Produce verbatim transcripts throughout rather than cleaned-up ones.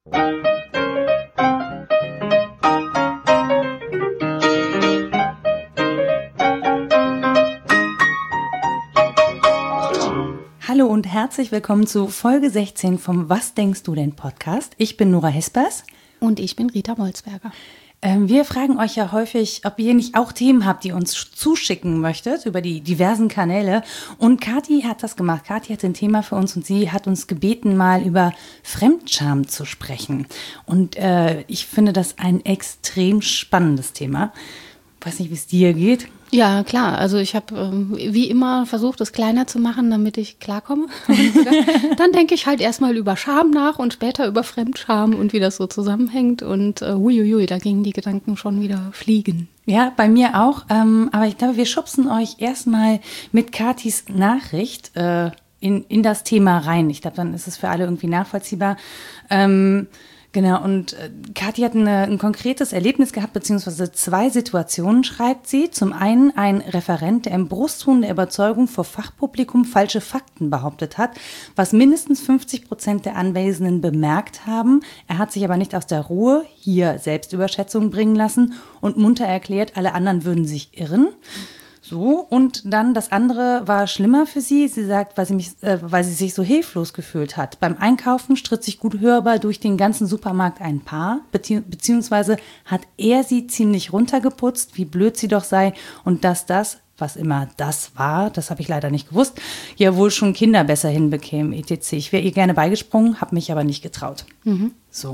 Hallo und herzlich willkommen zu Folge sechzehn vom Was denkst du denn Podcast. Ich bin Nora Hespers. Und ich bin Rita Molzberger. Ähm, wir fragen euch ja häufig, ob ihr nicht auch Themen habt, die ihr uns zuschicken möchtet über die diversen Kanäle. Und Kathi hat das gemacht. Kathi hatte ein Thema für uns und sie hat uns gebeten, mal über Fremdscham zu sprechen. Und äh, ich finde das ein extrem spannendes Thema. Ich weiß nicht, wie es dir geht. Ja, klar. Also ich habe ähm, wie immer versucht, es kleiner zu machen, damit ich klarkomme. Dann denke ich halt erstmal über Scham nach und später über Fremdscham und wie das so zusammenhängt. Und äh, huiuiui, da gingen die Gedanken schon wieder fliegen. Ja, bei mir auch. Ähm, aber ich glaube, wir schubsen euch erstmal mit Kathis Nachricht äh, in, in das Thema rein. Ich glaube, dann ist es für alle irgendwie nachvollziehbar. Ähm, Genau, und äh, Kathi hat eine, ein konkretes Erlebnis gehabt, beziehungsweise zwei Situationen, schreibt sie. Zum einen ein Referent, der im Brustton der Überzeugung vor Fachpublikum falsche Fakten behauptet hat, was mindestens fünfzig Prozent der Anwesenden bemerkt haben. Er hat sich aber nicht aus der Ruhe, hier Selbstüberschätzung bringen lassen und munter erklärt, alle anderen würden sich irren. So, und dann das andere war schlimmer für sie. Sie sagt, weil sie, mich, äh, weil sie sich so hilflos gefühlt hat. Beim Einkaufen stritt sich gut hörbar durch den ganzen Supermarkt ein Paar, bezieh- beziehungsweise hat er sie ziemlich runtergeputzt, wie blöd sie doch sei und dass das, was immer das war, das habe ich leider nicht gewusst, ja wohl schon Kinder besser hinbekämen, et cetera. Ich wäre ihr gerne beigesprungen, habe mich aber nicht getraut. Mhm. So,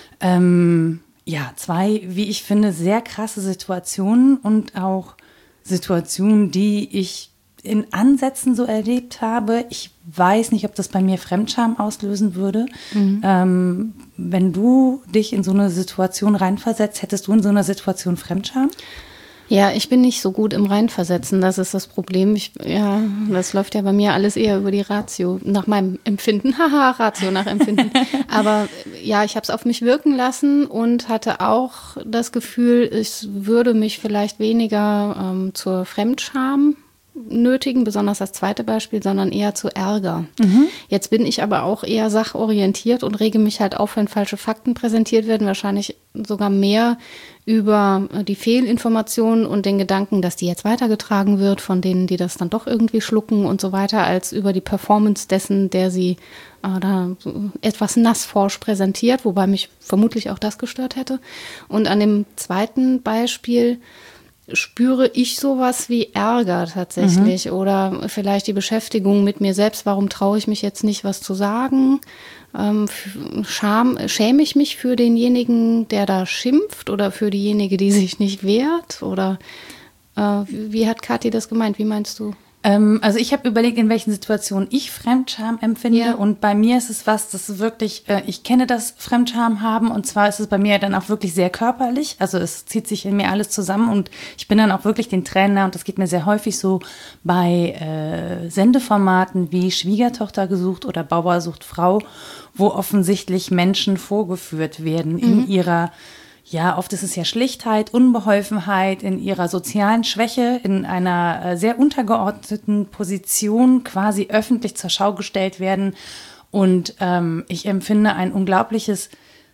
ähm, ja, zwei, wie ich finde, sehr krasse Situationen und auch Situationen, die ich in Ansätzen so erlebt habe. Ich weiß nicht, ob das bei mir Fremdscham auslösen würde. Mhm. Ähm, wenn du dich in so eine Situation reinversetzt, hättest du in so einer Situation Fremdscham? Ja, ich bin nicht so gut im Reinversetzen, das ist das Problem. Ich, ja, das läuft ja bei mir alles eher über die Ratio, nach meinem Empfinden. Haha, Ratio nach Empfinden. Aber ja, ich habe es auf mich wirken lassen und hatte auch das Gefühl, es würde mich vielleicht weniger ähm, zur Fremdscham nötigen, besonders das zweite Beispiel, sondern eher zu Ärger. Mhm. Jetzt bin ich aber auch eher sachorientiert und rege mich halt auf, wenn falsche Fakten präsentiert werden, wahrscheinlich sogar mehr über die Fehlinformationen und den Gedanken, dass die jetzt weitergetragen wird von denen, die das dann doch irgendwie schlucken und so weiter, als über die Performance dessen, der sie äh, da etwas nassforsch präsentiert, wobei mich vermutlich auch das gestört hätte. Und an dem zweiten Beispiel spüre ich sowas wie Ärger tatsächlich, mhm, oder vielleicht die Beschäftigung mit mir selbst. Warum traue ich mich jetzt nicht, was zu sagen? Ähm, Scham, schäme ich mich für denjenigen, der da schimpft oder für diejenige, die sich nicht wehrt? Oder äh, wie, wie hat Kathi das gemeint? Wie meinst du? Ähm, also ich habe überlegt, in welchen Situationen ich Fremdscham empfinde, ja, und bei mir ist es was, das ist wirklich, äh, ich kenne das Fremdscham haben und zwar ist es bei mir dann auch wirklich sehr körperlich, also es zieht sich in mir alles zusammen und ich bin dann auch wirklich den Tränen nah und das geht mir sehr häufig so bei äh, Sendeformaten wie Schwiegertochter gesucht oder Bauer sucht Frau, wo offensichtlich Menschen vorgeführt werden, mhm, in ihrer, ja, oft ist es ja Schlichtheit, Unbeholfenheit, in ihrer sozialen Schwäche, in einer äh, sehr untergeordneten Position quasi öffentlich zur Schau gestellt werden. Und ähm, ich empfinde ein unglaubliches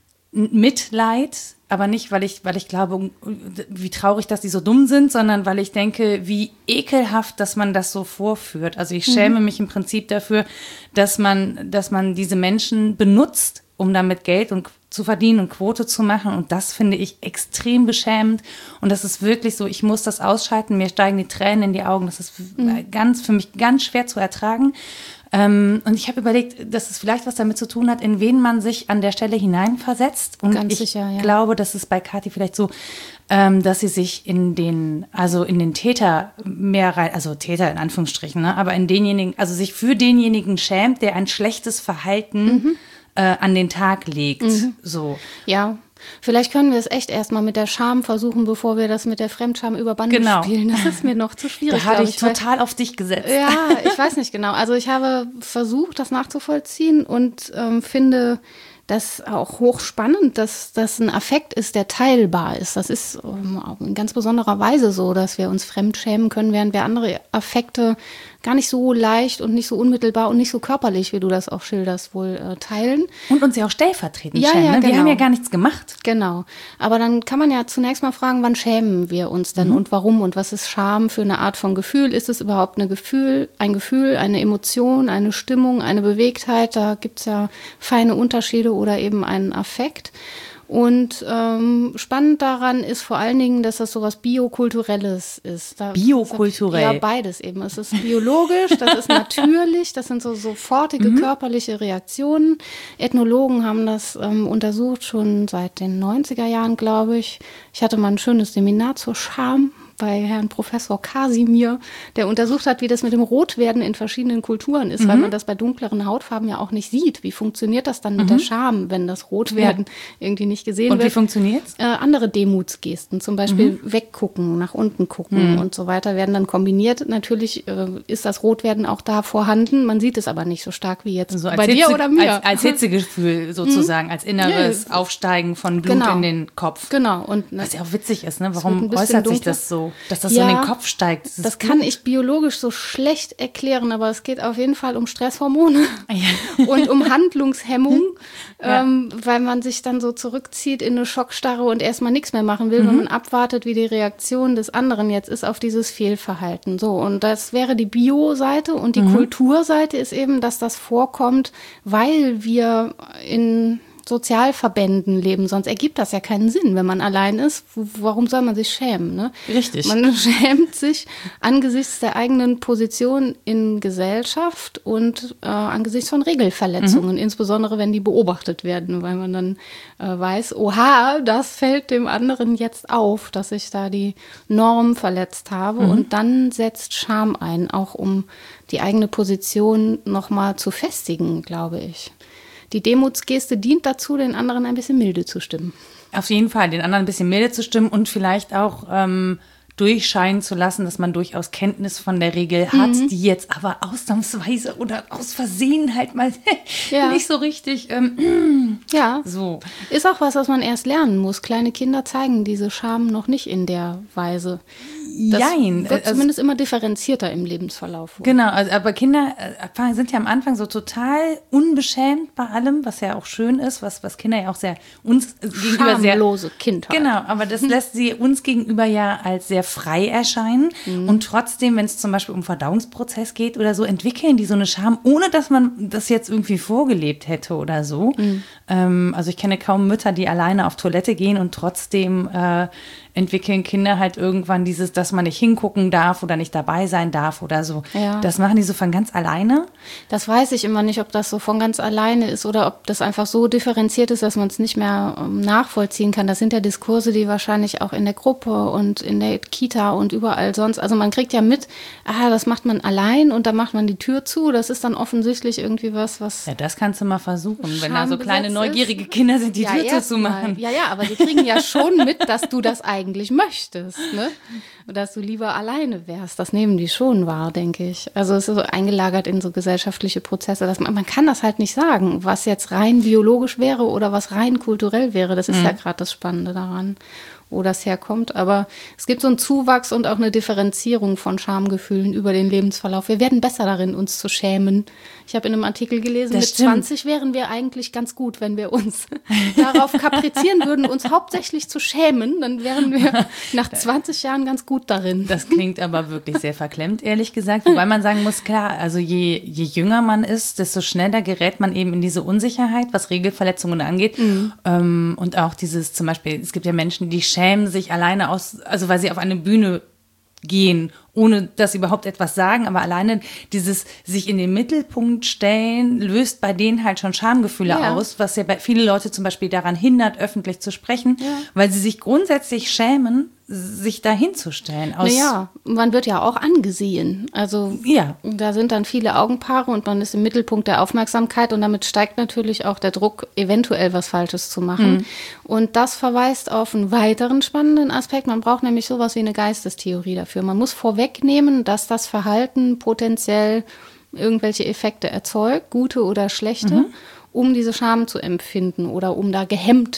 Mitleid, aber nicht, weil ich, weil ich glaube, wie traurig, dass die so dumm sind, sondern weil ich denke, wie ekelhaft, dass man das so vorführt. Also ich schäme mhm. mich im Prinzip dafür, dass man, dass man diese Menschen benutzt, um damit Geld und zu verdienen und Quote zu machen. Und das finde ich extrem beschämend. Und das ist wirklich so, ich muss das ausschalten, mir steigen die Tränen in die Augen. Das ist mhm. ganz für mich ganz schwer zu ertragen. Ähm, und ich habe überlegt, dass es vielleicht was damit zu tun hat, in wen man sich an der Stelle hineinversetzt. Und ganz ich sicher, ja. glaube, das ist bei Kathi vielleicht so, ähm, dass sie sich in den, also in den Täter mehr rein, also Täter in Anführungsstrichen, ne, aber in denjenigen, also sich für denjenigen schämt, der ein schlechtes Verhalten mhm. äh, an den Tag legt. Mhm. So. Ja. Vielleicht können wir es echt erstmal mit der Scham versuchen, bevor wir das mit der Fremdscham über Bande genau. spielen. Das ist mir noch zu schwierig. Da hatte ich, ich total weil, auf dich gesetzt. Ja, ich weiß nicht genau. Also ich habe versucht, das nachzuvollziehen und ähm, finde das auch hochspannend, dass das ein Affekt ist, der teilbar ist. Das ist ähm, in ganz besonderer Weise so, dass wir uns fremd schämen können, während wir andere Affekte gar nicht so leicht und nicht so unmittelbar und nicht so körperlich, wie du das auch schilderst, wohl äh, teilen. Und uns ja auch stellvertretend ja, schämen. Ja, ne? genau. Wir haben ja gar nichts gemacht. Genau. Aber dann kann man ja zunächst mal fragen, wann schämen wir uns denn mhm. und warum und was ist Scham für eine Art von Gefühl? Ist es überhaupt eine Gefühl, ein Gefühl, eine Emotion, eine Stimmung, eine Bewegtheit? Da gibt es ja feine Unterschiede oder eben einen Affekt. Und ähm, spannend daran ist vor allen Dingen, dass das sowas Biokulturelles ist. Da Biokulturell? Ja, beides eben. Es ist biologisch, das ist natürlich, das sind so sofortige mhm. körperliche Reaktionen. Ethnologen haben das ähm, untersucht schon seit den neunziger Jahren, glaube ich. Ich hatte mal ein schönes Seminar zur Scham bei Herrn Professor Kasimir, der untersucht hat, wie das mit dem Rotwerden in verschiedenen Kulturen ist, mhm. weil man das bei dunkleren Hautfarben ja auch nicht sieht. Wie funktioniert das dann mit mhm. der Scham, wenn das Rotwerden ja. irgendwie nicht gesehen und wird? Und wie funktioniert's? Äh, andere Demutsgesten, zum Beispiel mhm. weggucken, nach unten gucken mhm. und so weiter, werden dann kombiniert. Natürlich äh, ist das Rotwerden auch da vorhanden, man sieht es aber nicht so stark wie jetzt also bei Hitze, dir oder mir. Als, als Hitzegefühl sozusagen, mhm. als inneres ja. Aufsteigen von Blut genau. in den Kopf. Genau. Und, was ja auch witzig ist, ne? Warum äußert sich das so? Dass das ja, so in den Kopf steigt. Das, das kann ich biologisch so schlecht erklären, aber es geht auf jeden Fall um Stresshormone ja. und um Handlungshemmung, ja. ähm, weil man sich dann so zurückzieht in eine Schockstarre und erstmal nichts mehr machen will, mhm. wenn man abwartet, wie die Reaktion des anderen jetzt ist auf dieses Fehlverhalten. So, und das wäre die Bio-Seite und die mhm. Kulturseite ist eben, dass das vorkommt, weil wir in Sozialverbänden leben, sonst ergibt das ja keinen Sinn, wenn man allein ist. Warum soll man sich schämen? Ne? Richtig. Man schämt sich angesichts der eigenen Position in Gesellschaft und äh, angesichts von Regelverletzungen, mhm. insbesondere wenn die beobachtet werden, weil man dann äh, weiß, oha, das fällt dem anderen jetzt auf, dass ich da die Norm verletzt habe. Mhm. Und dann setzt Scham ein, auch um die eigene Position nochmal zu festigen, glaube ich. Die Demutsgeste dient dazu, den anderen ein bisschen milde zu stimmen. Auf jeden Fall, den anderen ein bisschen milde zu stimmen und vielleicht auch ähm, durchscheinen zu lassen, dass man durchaus Kenntnis von der Regel hat, mhm. die jetzt aber ausnahmsweise oder aus Versehen halt mal ja. nicht so richtig. Ähm, ja, so. Ist auch was, was man erst lernen muss. Kleine Kinder zeigen diese Scham noch nicht in der Weise. Das Jein. wird zumindest also, immer differenzierter im Lebensverlauf. Genau, also, aber Kinder äh, sind ja am Anfang so total unbeschämt bei allem, was ja auch schön ist, was, was Kinder ja auch sehr uns gegenüber sehr... Schamlose Kindheit. Genau, aber das lässt sie uns gegenüber ja als sehr frei erscheinen. Mhm. Und trotzdem, wenn es zum Beispiel um Verdauungsprozess geht oder so, entwickeln die so eine Scham, ohne dass man das jetzt irgendwie vorgelebt hätte oder so. Mhm. Ähm, also ich kenne kaum Mütter, die alleine auf Toilette gehen und trotzdem äh, entwickeln Kinder halt irgendwann dieses, dass man nicht hingucken darf oder nicht dabei sein darf oder so. Ja. Das machen die so von ganz alleine. Das weiß ich immer nicht, ob das so von ganz alleine ist oder ob das einfach so differenziert ist, dass man es nicht mehr um, nachvollziehen kann. Das sind ja Diskurse, die wahrscheinlich auch in der Gruppe und in der Kita und überall sonst, also man kriegt ja mit, ah, das macht man allein und dann macht man die Tür zu. Das ist dann offensichtlich irgendwie was, was... Ja, das kannst du mal versuchen, wenn da so kleine neugierige ist. Kinder sind, die ja, Tür zuzumachen. Ja, ja, aber die kriegen ja schon mit, dass du das eigentlich möchtest, ne? Dass du lieber alleine wärst. Das nehmen die schon wahr, denke ich. Also es ist so eingelagert in so gesellschaftliche Prozesse, dass man, man kann das halt nicht sagen, was jetzt rein biologisch wäre oder was rein kulturell wäre. Das ist mhm. ja gerade das Spannende daran, wo das herkommt. Aber es gibt so einen Zuwachs und auch eine Differenzierung von Schamgefühlen über den Lebensverlauf. Wir werden besser darin, uns zu schämen. Ich habe in einem Artikel gelesen, das mit stimmt. zwanzig wären wir eigentlich ganz gut, wenn wir uns darauf kaprizieren würden, uns hauptsächlich zu schämen. Dann wären wir nach zwanzig Jahren ganz gut darin. Das klingt aber wirklich sehr verklemmt, ehrlich gesagt. Wobei man sagen muss, klar, also je, je jünger man ist, desto schneller gerät man eben in diese Unsicherheit, was Regelverletzungen angeht. Mhm. Ähm, und auch dieses zum Beispiel, es gibt ja Menschen, die schämen sich alleine aus, also weil sie auf eine Bühne gehen, ohne dass sie überhaupt etwas sagen, aber alleine dieses sich in den Mittelpunkt stellen, löst bei denen halt schon Schamgefühle ja. aus, was ja bei viele Leute zum Beispiel daran hindert, öffentlich zu sprechen, ja. weil sie sich grundsätzlich schämen, sich da hinzustellen. Naja, man wird ja auch angesehen. Also ja. da sind dann viele Augenpaare und man ist im Mittelpunkt der Aufmerksamkeit und damit steigt natürlich auch der Druck, eventuell was Falsches zu machen. Mhm. Und das verweist auf einen weiteren spannenden Aspekt. Man braucht nämlich sowas wie eine Geistestheorie dafür. Man muss vorwegnehmen, dass das Verhalten potenziell irgendwelche Effekte erzeugt, gute oder schlechte, mhm. um diese Scham zu empfinden oder um da gehemmt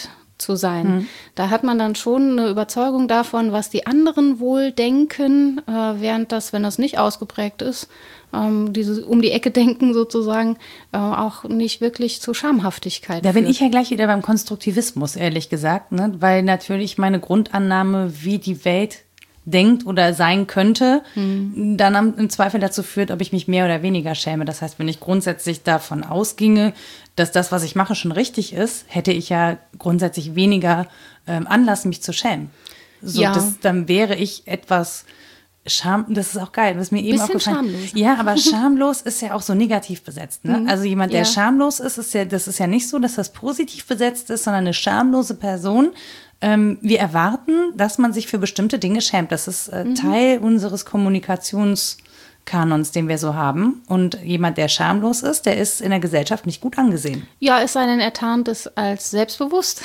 zu sein. Mhm. Da hat man dann schon eine Überzeugung davon, was die anderen wohl denken, äh, während das, wenn das nicht ausgeprägt ist, ähm, dieses um die Ecke denken sozusagen, äh, auch nicht wirklich zu Schamhaftigkeit Da bin führt. ich ja gleich wieder beim Konstruktivismus, ehrlich gesagt, ne? Weil natürlich meine Grundannahme, wie die Welt denkt oder sein könnte, mhm. dann am, im Zweifel dazu führt, ob ich mich mehr oder weniger schäme. Das heißt, wenn ich grundsätzlich davon ausginge, dass das, was ich mache, schon richtig ist, hätte ich ja grundsätzlich weniger ähm, Anlass, mich zu schämen. So, Ja. das, dann wäre ich etwas Scham, das ist auch geil, das ist mir eben Bisschen aufgefallen. schamlos. Ja, aber schamlos ist ja auch so negativ besetzt. Ne? Mhm. Also jemand, der Ja. schamlos ist, ist ja, das ist ja nicht so, dass das positiv besetzt ist, sondern eine schamlose Person. Ähm, wir erwarten, dass man sich für bestimmte Dinge schämt. Das ist äh, Mhm. Teil unseres Kommunikationskanons, den wir so haben. Und jemand, der schamlos ist, der ist in der Gesellschaft nicht gut angesehen. Ja, es sei denn, er tarnt es als selbstbewusst,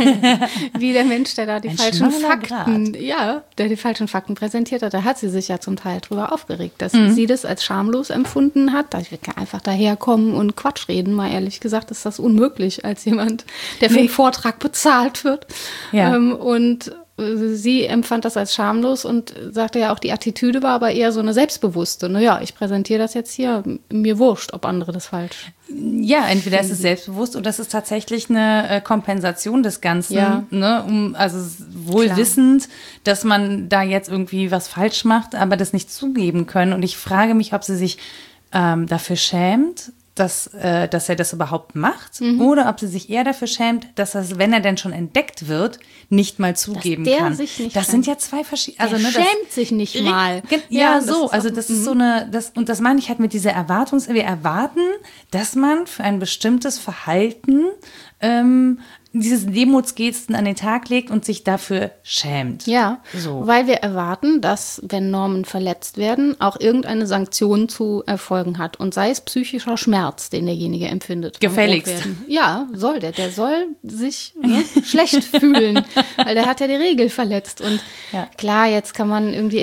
wie der Mensch, der da die Ein falschen schmaler Fakten, ja, der die falschen Fakten präsentiert hat. Da hat sie sich ja zum Teil drüber aufgeregt, dass Mhm. sie das als schamlos empfunden hat. Ich will einfach daherkommen und Quatsch reden. Mal ehrlich gesagt, ist das unmöglich als jemand, der für Nee. einen Vortrag bezahlt wird. Ja. Ähm, und sie empfand das als schamlos und sagte ja auch, die Attitüde war aber eher so eine selbstbewusste. Naja, ich präsentiere das jetzt hier, mir wurscht, ob andere das falsch. Ja, entweder ist es selbstbewusst oder es ist tatsächlich eine äh, Kompensation des Ganzen. Ja. Ne? Um, also wohl Klar. wissend, dass man da jetzt irgendwie was falsch macht, aber das nicht zugeben können. Und ich frage mich, ob sie sich ähm, dafür schämt, dass, äh, dass er das überhaupt macht, Mhm. oder ob sie sich eher dafür schämt, dass er, wenn er denn schon entdeckt wird, nicht mal zugeben der kann. sich nicht das schämt. sind ja zwei verschiedene. Also, Der ne, das, schämt sich nicht mal. Ge- Ja, das so. ist Also auch- das ist so eine, das, und das meine ich halt mit dieser Erwartungs-, wir erwarten, dass man für ein bestimmtes Verhalten ähm, diese Demutsgesten an den Tag legt und sich dafür schämt. Ja, So. weil wir erwarten, dass, wenn Normen verletzt werden, auch irgendeine Sanktion zu erfolgen hat. Und sei es psychischer Schmerz, den derjenige empfindet. beim Gefälligst. Rotwerden. Ja, soll der. Der soll sich ne, schlecht fühlen, weil der hat ja die Regel verletzt. Und Ja. klar, jetzt kann man irgendwie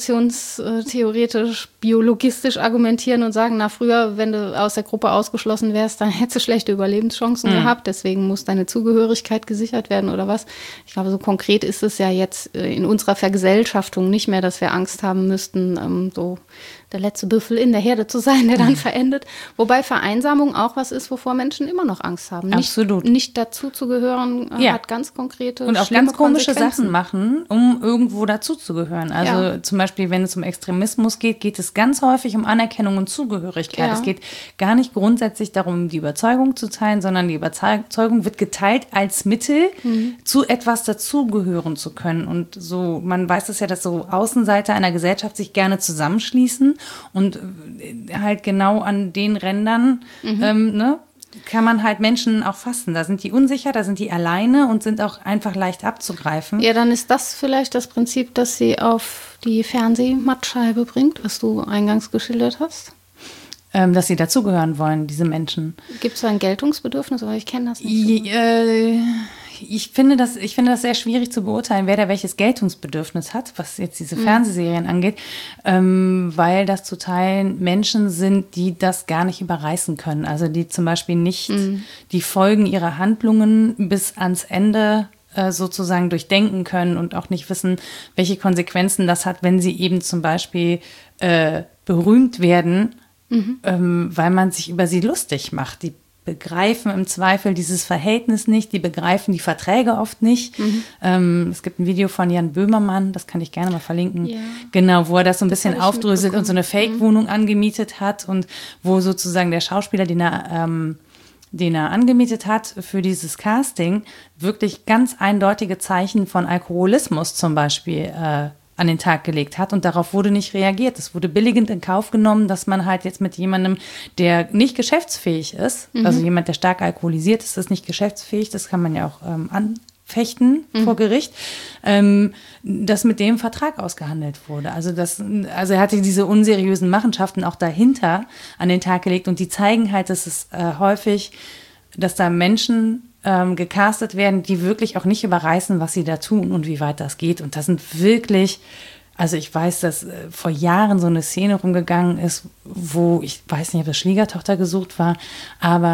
evolutionstheoretisch, biologistisch argumentieren und sagen, na früher, wenn du aus der Gruppe ausgeschlossen wärst, dann hättest du schlechte Überlebenschancen Mhm. gehabt. Deswegen muss deine Zugehörigkeit gesichert werden oder was. Ich glaube, so konkret ist es ja jetzt äh, in unserer Vergesellschaftung nicht mehr, dass wir Angst haben müssten, ähm, so der letzte Büffel in der Herde zu sein, der dann Mhm. verendet. Wobei Vereinsamung auch was ist, wovor Menschen immer noch Angst haben. Nicht, Absolut. Nicht dazu zu gehören, äh, Ja. hat ganz konkrete, Und auch schlimme ganz komische Konsequenzen. Sachen machen, um irgendwo dazuzugehören. Also Ja. zum Beispiel, wenn es um Extremismus geht, geht es ganz häufig um Anerkennung und Zugehörigkeit. Ja. Es geht gar nicht grundsätzlich darum, die Überzeugung zu teilen, sondern die Überzeugung wird geteilt als Mittel, Mhm. zu etwas dazugehören zu können. Und so, man weiß es ja, dass so Außenseiter einer Gesellschaft sich gerne zusammenschließen und äh, halt genau an den Rändern, Mhm. ähm, ne? kann man halt Menschen auch fassen. Da sind die unsicher, da sind die alleine und sind auch einfach leicht abzugreifen. Ja, dann ist das vielleicht das Prinzip, das sie auf die Fernsehmattscheibe bringt, was du eingangs geschildert hast. Ähm, dass sie dazugehören wollen, diese Menschen. Gibt es da ein Geltungsbedürfnis? Aber ich kenne das nicht. So. I, äh, ich, finde das, ich finde das sehr schwierig zu beurteilen, wer da welches Geltungsbedürfnis hat, was jetzt diese Fernsehserien angeht, ähm, weil das zu Teilen Menschen sind, die das gar nicht überreißen können. Also die zum Beispiel nicht die Folgen ihrer Handlungen bis ans Ende äh, sozusagen durchdenken können und auch nicht wissen, welche Konsequenzen das hat, wenn sie eben zum Beispiel äh, berühmt werden, ähm, weil man sich über sie lustig macht. Die begreifen im Zweifel dieses Verhältnis nicht, die begreifen die Verträge oft nicht. Mhm. Ähm, es gibt ein Video von Jan Böhmermann, das kann ich gerne mal verlinken, Ja. genau, wo er das so ein bisschen hab ich aufdröselt und so eine mitbekommen. Fake-Wohnung angemietet hat und wo sozusagen der Schauspieler, den er, ähm, den er angemietet hat für dieses Casting, wirklich ganz eindeutige Zeichen von Alkoholismus zum Beispiel äh, an den Tag gelegt hat und darauf wurde nicht reagiert. Es wurde billigend in Kauf genommen, dass man halt jetzt mit jemandem, der nicht geschäftsfähig ist, also jemand, der stark alkoholisiert ist, ist nicht geschäftsfähig, das kann man ja auch ähm, anfechten vor Gericht, ähm, dass mit dem Vertrag ausgehandelt wurde. Also, das, also er hatte diese unseriösen Machenschaften auch dahinter an den Tag gelegt und die zeigen halt, dass es äh, häufig, dass da Menschen ähm, gecastet werden, die wirklich auch nicht überreißen, was sie da tun und wie weit das geht. Und das sind wirklich, also ich weiß, dass äh, vor Jahren so eine Szene rumgegangen ist, wo, ich weiß nicht, ob das Schwiegertochter gesucht war, aber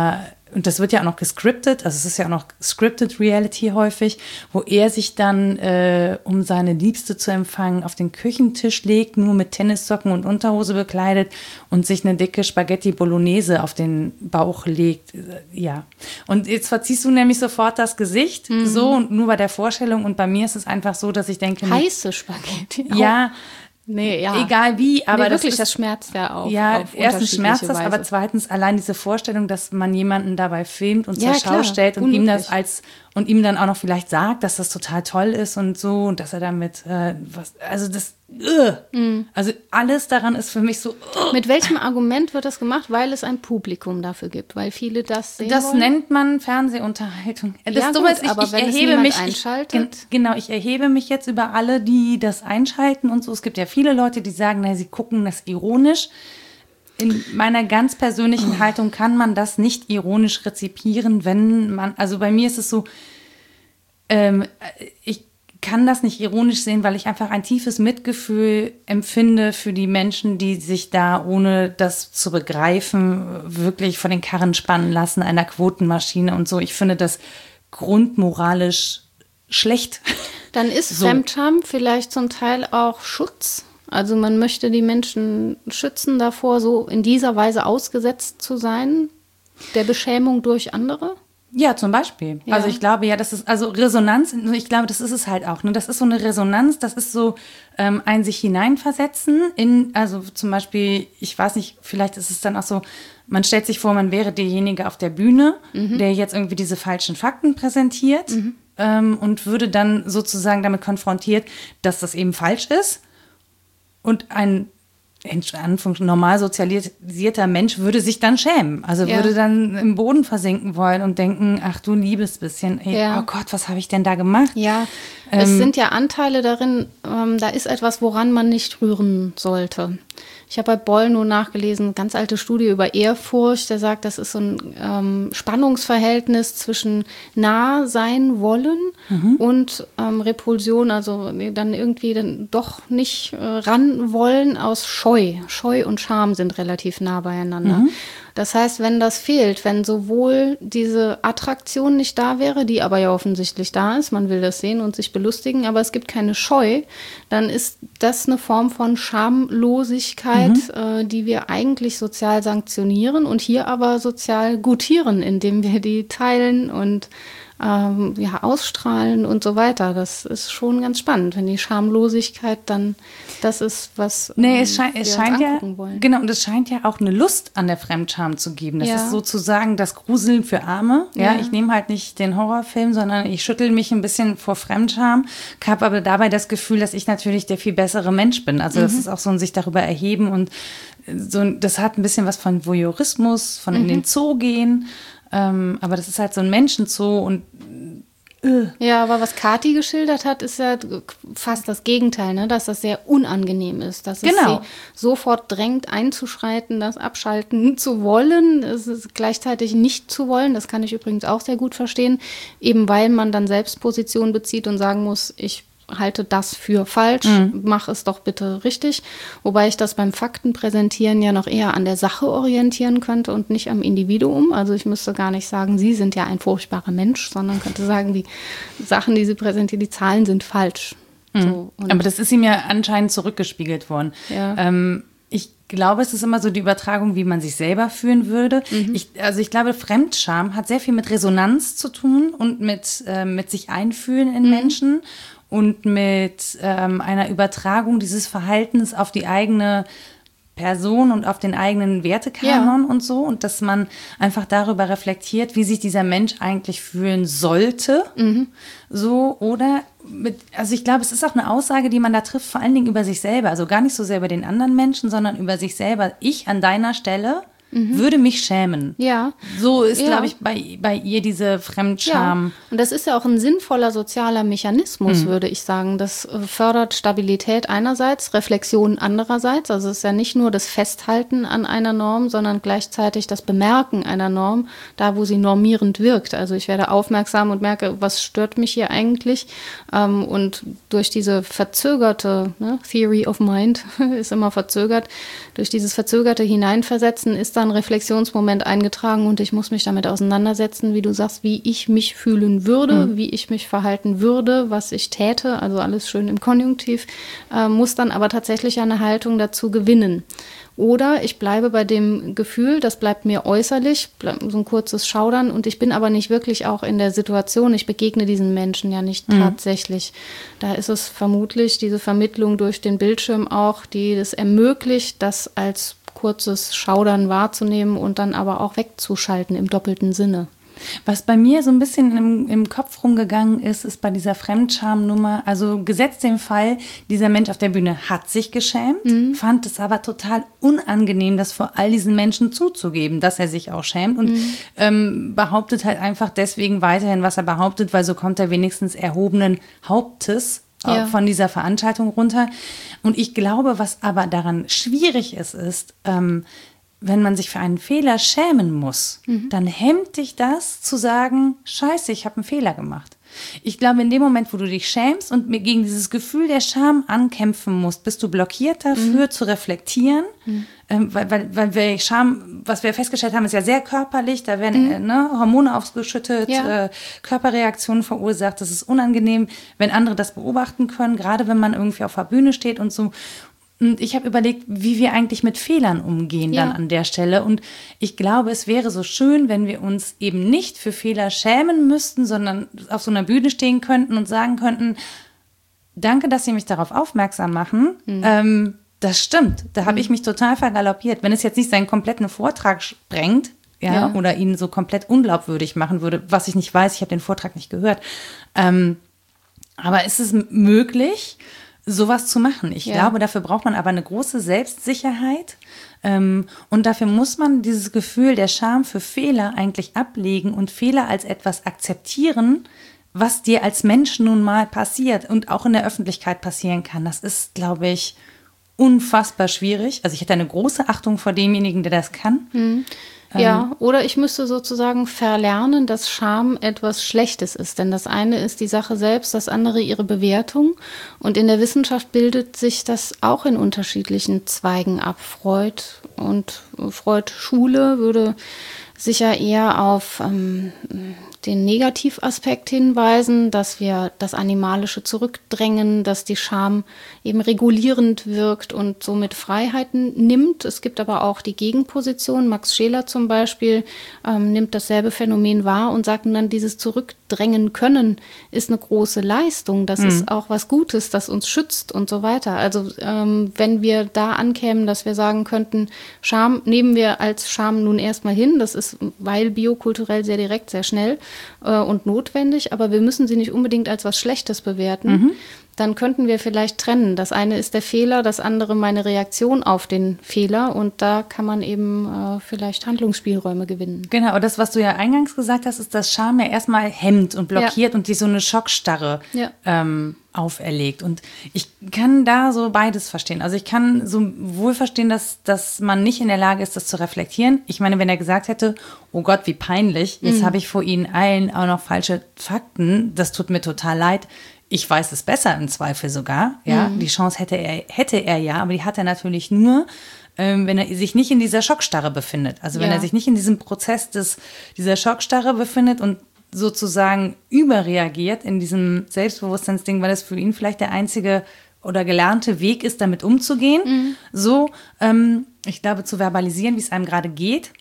und das wird ja auch noch gescriptet, also es ist ja auch noch scripted Reality häufig, wo er sich dann, äh, um seine Liebste zu empfangen, auf den Küchentisch legt, nur mit Tennissocken und Unterhose bekleidet und sich eine dicke Spaghetti Bolognese auf den Bauch legt. Ja. Und jetzt verziehst du nämlich sofort das Gesicht, mhm. so, und nur bei der Vorstellung. Und bei mir ist es einfach so, dass ich denke... Heiße Spaghetti. Ja, Nee, ja. Egal wie, aber nee, das wirklich, ist, das schmerzt ja auch. Ja, auf erstens schmerzt das, Weise. aber zweitens allein diese Vorstellung, dass man jemanden dabei filmt und ja, zur Schau stellt und unmöglich. ihm das als und ihm dann auch noch vielleicht sagt, dass das total toll ist und so und dass er damit äh, was, also das, uh, mm. also alles daran ist für mich so. Uh. Mit welchem Argument wird das gemacht? Weil es ein Publikum dafür gibt, weil viele das sehen Das wollen? nennt man Fernsehunterhaltung. Das ja, Dumme gut, ist, ich, aber ich wenn erhebe es mich, einschaltet. Ich, genau, ich erhebe mich jetzt über alle, die das einschalten und so. Es gibt ja viele Leute, die sagen, na, sie gucken das ironisch. In meiner ganz persönlichen Haltung kann man das nicht ironisch rezipieren, wenn man, also bei mir ist es so, ähm, ich kann das nicht ironisch sehen, weil ich einfach ein tiefes Mitgefühl empfinde für die Menschen, die sich da, ohne das zu begreifen, wirklich vor den Karren spannen lassen, einer Quotenmaschine und so. Ich finde das grundmoralisch schlecht. Dann ist so. Fremdscham vielleicht zum Teil auch Schutz. Also man möchte die Menschen schützen davor, so in dieser Weise ausgesetzt zu sein, der Beschämung durch andere. Ja, zum Beispiel. Ja. Also ich glaube, ja, das ist, also Resonanz, ich glaube, das ist es halt auch. Ne? Das ist so eine Resonanz, das ist so ähm, ein sich hineinversetzen in, also zum Beispiel, ich weiß nicht, vielleicht ist es dann auch so, man stellt sich vor, man wäre derjenige auf der Bühne, mhm. der jetzt irgendwie diese falschen Fakten präsentiert mhm. ähm, und würde dann sozusagen damit konfrontiert, dass das eben falsch ist. Und ein in Anführungszeichen normal sozialisierter Mensch würde sich dann schämen. Also ja. würde dann im Boden versinken wollen und denken, ach du liebes bisschen, ey, ja. oh Gott, was habe ich denn da gemacht? Ja, ähm, es sind ja Anteile darin, ähm, da ist etwas, woran man nicht rühren sollte. Ich habe bei Boll nur nachgelesen, ganz alte Studie über Ehrfurcht, der sagt, das ist so ein ähm, Spannungsverhältnis zwischen nah sein wollen mhm. und ähm, Repulsion, also dann irgendwie dann doch nicht äh, ran wollen aus Scheu. Scheu und Scham sind relativ nah beieinander. Mhm. Das heißt, wenn das fehlt, wenn sowohl diese Attraktion nicht da wäre, die aber ja offensichtlich da ist, man will das sehen und sich belustigen, aber es gibt keine Scheu, dann ist das eine Form von Schamlosigkeit, mhm. äh, die wir eigentlich sozial sanktionieren und hier aber sozial gutieren, indem wir die teilen und ähm, ja, ausstrahlen und so weiter. Das ist schon ganz spannend, wenn die Schamlosigkeit dann das ist, was nee, ähm, es scheint, wir es scheint uns ja, angucken wollen. Genau, und es scheint ja auch eine Lust an der Fremdscham zu geben. Das ja. ist sozusagen das Gruseln für Arme. Ja, ja. Ich nehme halt nicht den Horrorfilm, sondern ich schüttel mich ein bisschen vor Fremdscham, habe aber dabei das Gefühl, dass ich natürlich der viel bessere Mensch bin. Also mhm. das ist auch so ein sich darüber erheben und so, das hat ein bisschen was von Voyeurismus, von mhm. in den Zoo gehen. Ähm, aber das ist halt so ein Menschenzoo und äh. Ja, aber was Kathi geschildert hat, ist ja fast das Gegenteil, ne? Dass das sehr unangenehm ist, dass genau. es sie sofort drängt, einzuschreiten, das abschalten zu wollen, es ist gleichzeitig nicht zu wollen, das kann ich übrigens auch sehr gut verstehen, eben weil man dann selbst Position bezieht und sagen muss, ich halte das für falsch, mhm. mach es doch bitte richtig. Wobei ich das beim Faktenpräsentieren ja noch eher an der Sache orientieren könnte und nicht am Individuum. Also ich müsste gar nicht sagen, Sie sind ja ein furchtbarer Mensch, sondern könnte sagen, die Sachen, die Sie präsentieren, die Zahlen sind falsch. Mhm. So, und aber das ist ihm ja anscheinend zurückgespiegelt worden. Ja. Ähm, ich glaube, es ist immer so die Übertragung, wie man sich selber fühlen würde. Mhm. Ich, also ich glaube, Fremdscham hat sehr viel mit Resonanz zu tun und mit, äh, mit sich einfühlen in mhm. Menschen. Und mit ähm, einer Übertragung dieses Verhaltens auf die eigene Person und auf den eigenen Wertekanon ja. und so. Und dass man einfach darüber reflektiert, wie sich dieser Mensch eigentlich fühlen sollte. Mhm. So, oder mit, also ich glaube, es ist auch eine Aussage, die man da trifft, vor allen Dingen über sich selber. Also gar nicht so sehr über den anderen Menschen, sondern über sich selber. Ich an deiner Stelle Mhm. würde mich schämen. Ja. So ist, ja. glaube ich, bei, bei ihr diese Fremdscham. Ja. Und das ist ja auch ein sinnvoller sozialer Mechanismus, mhm. würde ich sagen. Das fördert Stabilität einerseits, Reflexion andererseits. Also es ist ja nicht nur das Festhalten an einer Norm, sondern gleichzeitig das Bemerken einer Norm, da wo sie normierend wirkt. Also ich werde aufmerksam und merke, was stört mich hier eigentlich? Und durch diese verzögerte, ne, Theory of Mind ist immer verzögert, durch dieses verzögerte Hineinversetzen ist dann da ein Reflexionsmoment eingetragen und ich muss mich damit auseinandersetzen, wie du sagst, wie ich mich fühlen würde, mhm. wie ich mich verhalten würde, was ich täte, also alles schön im Konjunktiv, äh, muss dann aber tatsächlich eine Haltung dazu gewinnen. Oder ich bleibe bei dem Gefühl, das bleibt mir äußerlich, so ein kurzes Schaudern und ich bin aber nicht wirklich auch in der Situation, ich begegne diesen Menschen ja nicht mhm. tatsächlich. Da ist es vermutlich diese Vermittlung durch den Bildschirm auch, die das ermöglicht, das als kurzes Schaudern wahrzunehmen und dann aber auch wegzuschalten im doppelten Sinne. Was bei mir so ein bisschen im, im Kopf rumgegangen ist, ist bei dieser Fremdscham-Nummer, also gesetzt dem Fall, dieser Mensch auf der Bühne hat sich geschämt, mhm. fand es aber total unangenehm, das vor all diesen Menschen zuzugeben, dass er sich auch schämt und mhm. ähm, behauptet halt einfach deswegen weiterhin, was er behauptet, weil so kommt er wenigstens erhobenen Hauptes ja. von dieser Veranstaltung runter. Und ich glaube, was aber daran schwierig ist, ist, ähm, wenn man sich für einen Fehler schämen muss, mhm. dann hemmt dich das zu sagen, scheiße, ich habe einen Fehler gemacht. Ich glaube, in dem Moment, wo du dich schämst und mir gegen dieses Gefühl der Scham ankämpfen musst, bist du blockiert dafür, mhm. zu reflektieren. Mhm. Ähm, weil, weil, weil wir Scham, was wir festgestellt haben, ist ja sehr körperlich. Da werden mhm. äh, ne, Hormone ausgeschüttet, ja. äh, Körperreaktionen verursacht. Das ist unangenehm, wenn andere das beobachten können, gerade wenn man irgendwie auf der Bühne steht und so. Und ich habe überlegt, wie wir eigentlich mit Fehlern umgehen dann ja. an der Stelle. Und ich glaube, es wäre so schön, wenn wir uns eben nicht für Fehler schämen müssten, sondern auf so einer Bühne stehen könnten und sagen könnten, danke, dass Sie mich darauf aufmerksam machen. Mhm. Ähm, das stimmt, da habe mhm. ich mich total vergaloppiert. Wenn es jetzt nicht seinen kompletten Vortrag sprengt, ja, ja. oder ihn so komplett unglaubwürdig machen würde, was ich nicht weiß, ich habe den Vortrag nicht gehört. Ähm, aber ist es möglich, sowas zu machen? Ich ja. glaube, dafür braucht man aber eine große Selbstsicherheit ähm, und dafür muss man dieses Gefühl der Scham für Fehler eigentlich ablegen und Fehler als etwas akzeptieren, was dir als Mensch nun mal passiert und auch in der Öffentlichkeit passieren kann. Das ist, glaube ich, unfassbar schwierig. Also ich hätte eine große Achtung vor demjenigen, der das kann. Mhm. Ja, oder ich müsste sozusagen verlernen, dass Scham etwas Schlechtes ist. Denn das eine ist die Sache selbst, das andere ihre Bewertung. Und in der Wissenschaft bildet sich das auch in unterschiedlichen Zweigen ab. Freud und Freud-Schule würde sicher eher auf ähm, den Negativaspekt hinweisen, dass wir das Animalische zurückdrängen, dass die Scham eben regulierend wirkt und somit Freiheiten nimmt. Es gibt aber auch die Gegenposition. Max Scheler zum Beispiel ähm, nimmt dasselbe Phänomen wahr und sagt dann, dieses Zurückdrängen können ist eine große Leistung. Das mhm. ist auch was Gutes, das uns schützt und so weiter. Also ähm, wenn wir da ankämen, dass wir sagen könnten, Scham nehmen wir als Scham nun erstmal hin. Das ist, weil biokulturell sehr direkt, sehr schnell äh, und notwendig, aber wir müssen sie nicht unbedingt als was Schlechtes bewerten. Mhm. Dann könnten wir vielleicht trennen. Das eine ist der Fehler, das andere meine Reaktion auf den Fehler und da kann man eben äh, vielleicht Handlungsspielräume gewinnen. Genau, und das, was du ja eingangs gesagt hast, ist, dass Scham ja erstmal hemmt und blockiert ja. und die so eine Schockstarre ja. ähm, auferlegt. Und ich kann da so beides verstehen. Also ich kann so wohl verstehen, dass, dass man nicht in der Lage ist, das zu reflektieren. Ich meine, wenn er gesagt hätte, oh Gott, wie peinlich, jetzt mhm. habe ich vor Ihnen allen auch noch falsche Fakten, das tut mir total leid. Ich weiß es besser im Zweifel sogar. Ja, mhm. die Chance hätte er, hätte er ja, aber die hat er natürlich nur, ähm, wenn er sich nicht in dieser Schockstarre befindet. Also wenn ja. er sich nicht in diesem Prozess des, dieser Schockstarre befindet und sozusagen überreagiert in diesem Selbstbewusstseinsding, weil das für ihn vielleicht der einzige oder gelernte Weg ist, damit umzugehen. Mhm. So, ähm, ich glaube, zu verbalisieren, wie es einem gerade geht.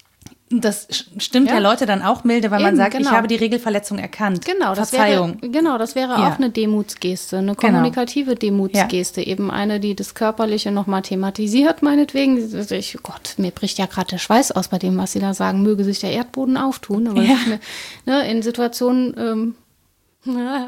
Das stimmt ja. ja Leute dann auch milde, weil Eben, man sagt, genau. ich habe die Regelverletzung erkannt. Genau, das Verzeihung. Wäre, genau, das wäre ja. auch eine Demutsgeste, eine kommunikative genau. Demutsgeste. Ja. Eben eine, die das Körperliche nochmal thematisiert, meinetwegen. Ich, Gott, mir bricht ja gerade der Schweiß aus bei dem, was Sie da sagen. Möge sich der Erdboden auftun. Aber ja. mir, ne, in Situationen... Ähm,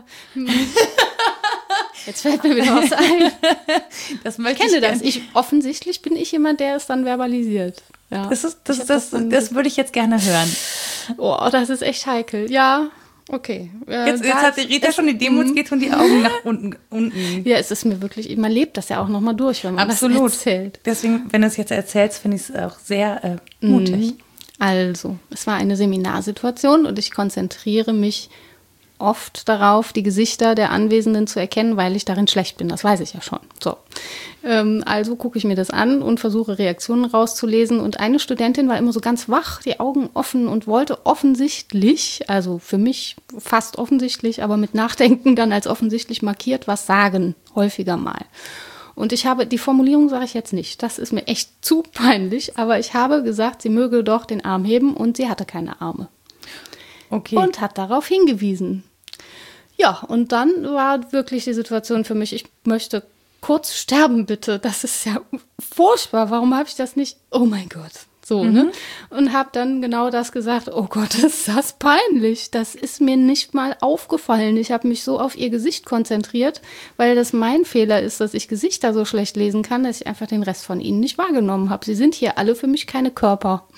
Jetzt fällt mir wieder was ein. Das möchte ich kenne ich das. Ich, offensichtlich bin ich jemand, der es dann verbalisiert. Ja. Das, ist, das, das, das, das würde ich jetzt gerne hören. Oh, das ist echt heikel. Ja, okay. Äh, jetzt, jetzt hat die Rita schon die Demos, geht von die Augen nach unten, unten. Ja, es ist mir wirklich, man lebt das ja auch nochmal durch, wenn man Absolut. das erzählt. Deswegen, wenn du es jetzt erzählst, finde ich es auch sehr äh, mutig. Also, es war eine Seminarsituation und ich konzentriere mich oft darauf, die Gesichter der Anwesenden zu erkennen, weil ich darin schlecht bin. Das weiß ich ja schon. So. Ähm, also gucke ich mir das an und versuche Reaktionen rauszulesen. Und eine Studentin war immer so ganz wach, die Augen offen und wollte offensichtlich, also für mich fast offensichtlich, aber mit Nachdenken dann als offensichtlich markiert, was sagen, häufiger mal. Und ich habe, die Formulierung sage ich jetzt nicht, das ist mir echt zu peinlich, aber ich habe gesagt, sie möge doch den Arm heben und sie hatte keine Arme. Okay. Und hat darauf hingewiesen. Ja, und dann war wirklich die Situation für mich, ich möchte kurz sterben, bitte. Das ist ja furchtbar. Warum habe ich das nicht? Oh mein Gott. So, mhm. ne? Und habe dann genau das gesagt, oh Gott, ist das peinlich. Das ist mir nicht mal aufgefallen. Ich habe mich so auf ihr Gesicht konzentriert, weil das mein Fehler ist, dass ich Gesichter so schlecht lesen kann, dass ich einfach den Rest von ihnen nicht wahrgenommen habe. Sie sind hier alle für mich keine Körper.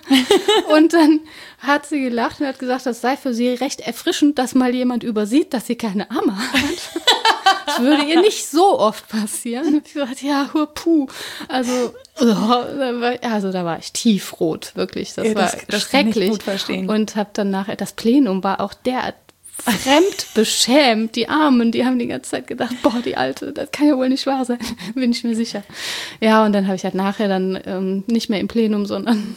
Und dann hat sie gelacht und hat gesagt, das sei für sie recht erfrischend, dass mal jemand übersieht, dass sie keine Arme hat. Das würde ihr nicht so oft passieren. Ich dachte, ja, puh. Also, also da war ich tiefrot, wirklich. Das, ja, das war das schrecklich. Kann ich gut verstehen. Und habe dann nachher, das Plenum war auch derart fremd beschämt. Die Armen, die haben die ganze Zeit gedacht, boah, die Alte, das kann ja wohl nicht wahr sein, bin ich mir sicher. Ja, und dann habe ich halt nachher dann ähm, nicht mehr im Plenum, sondern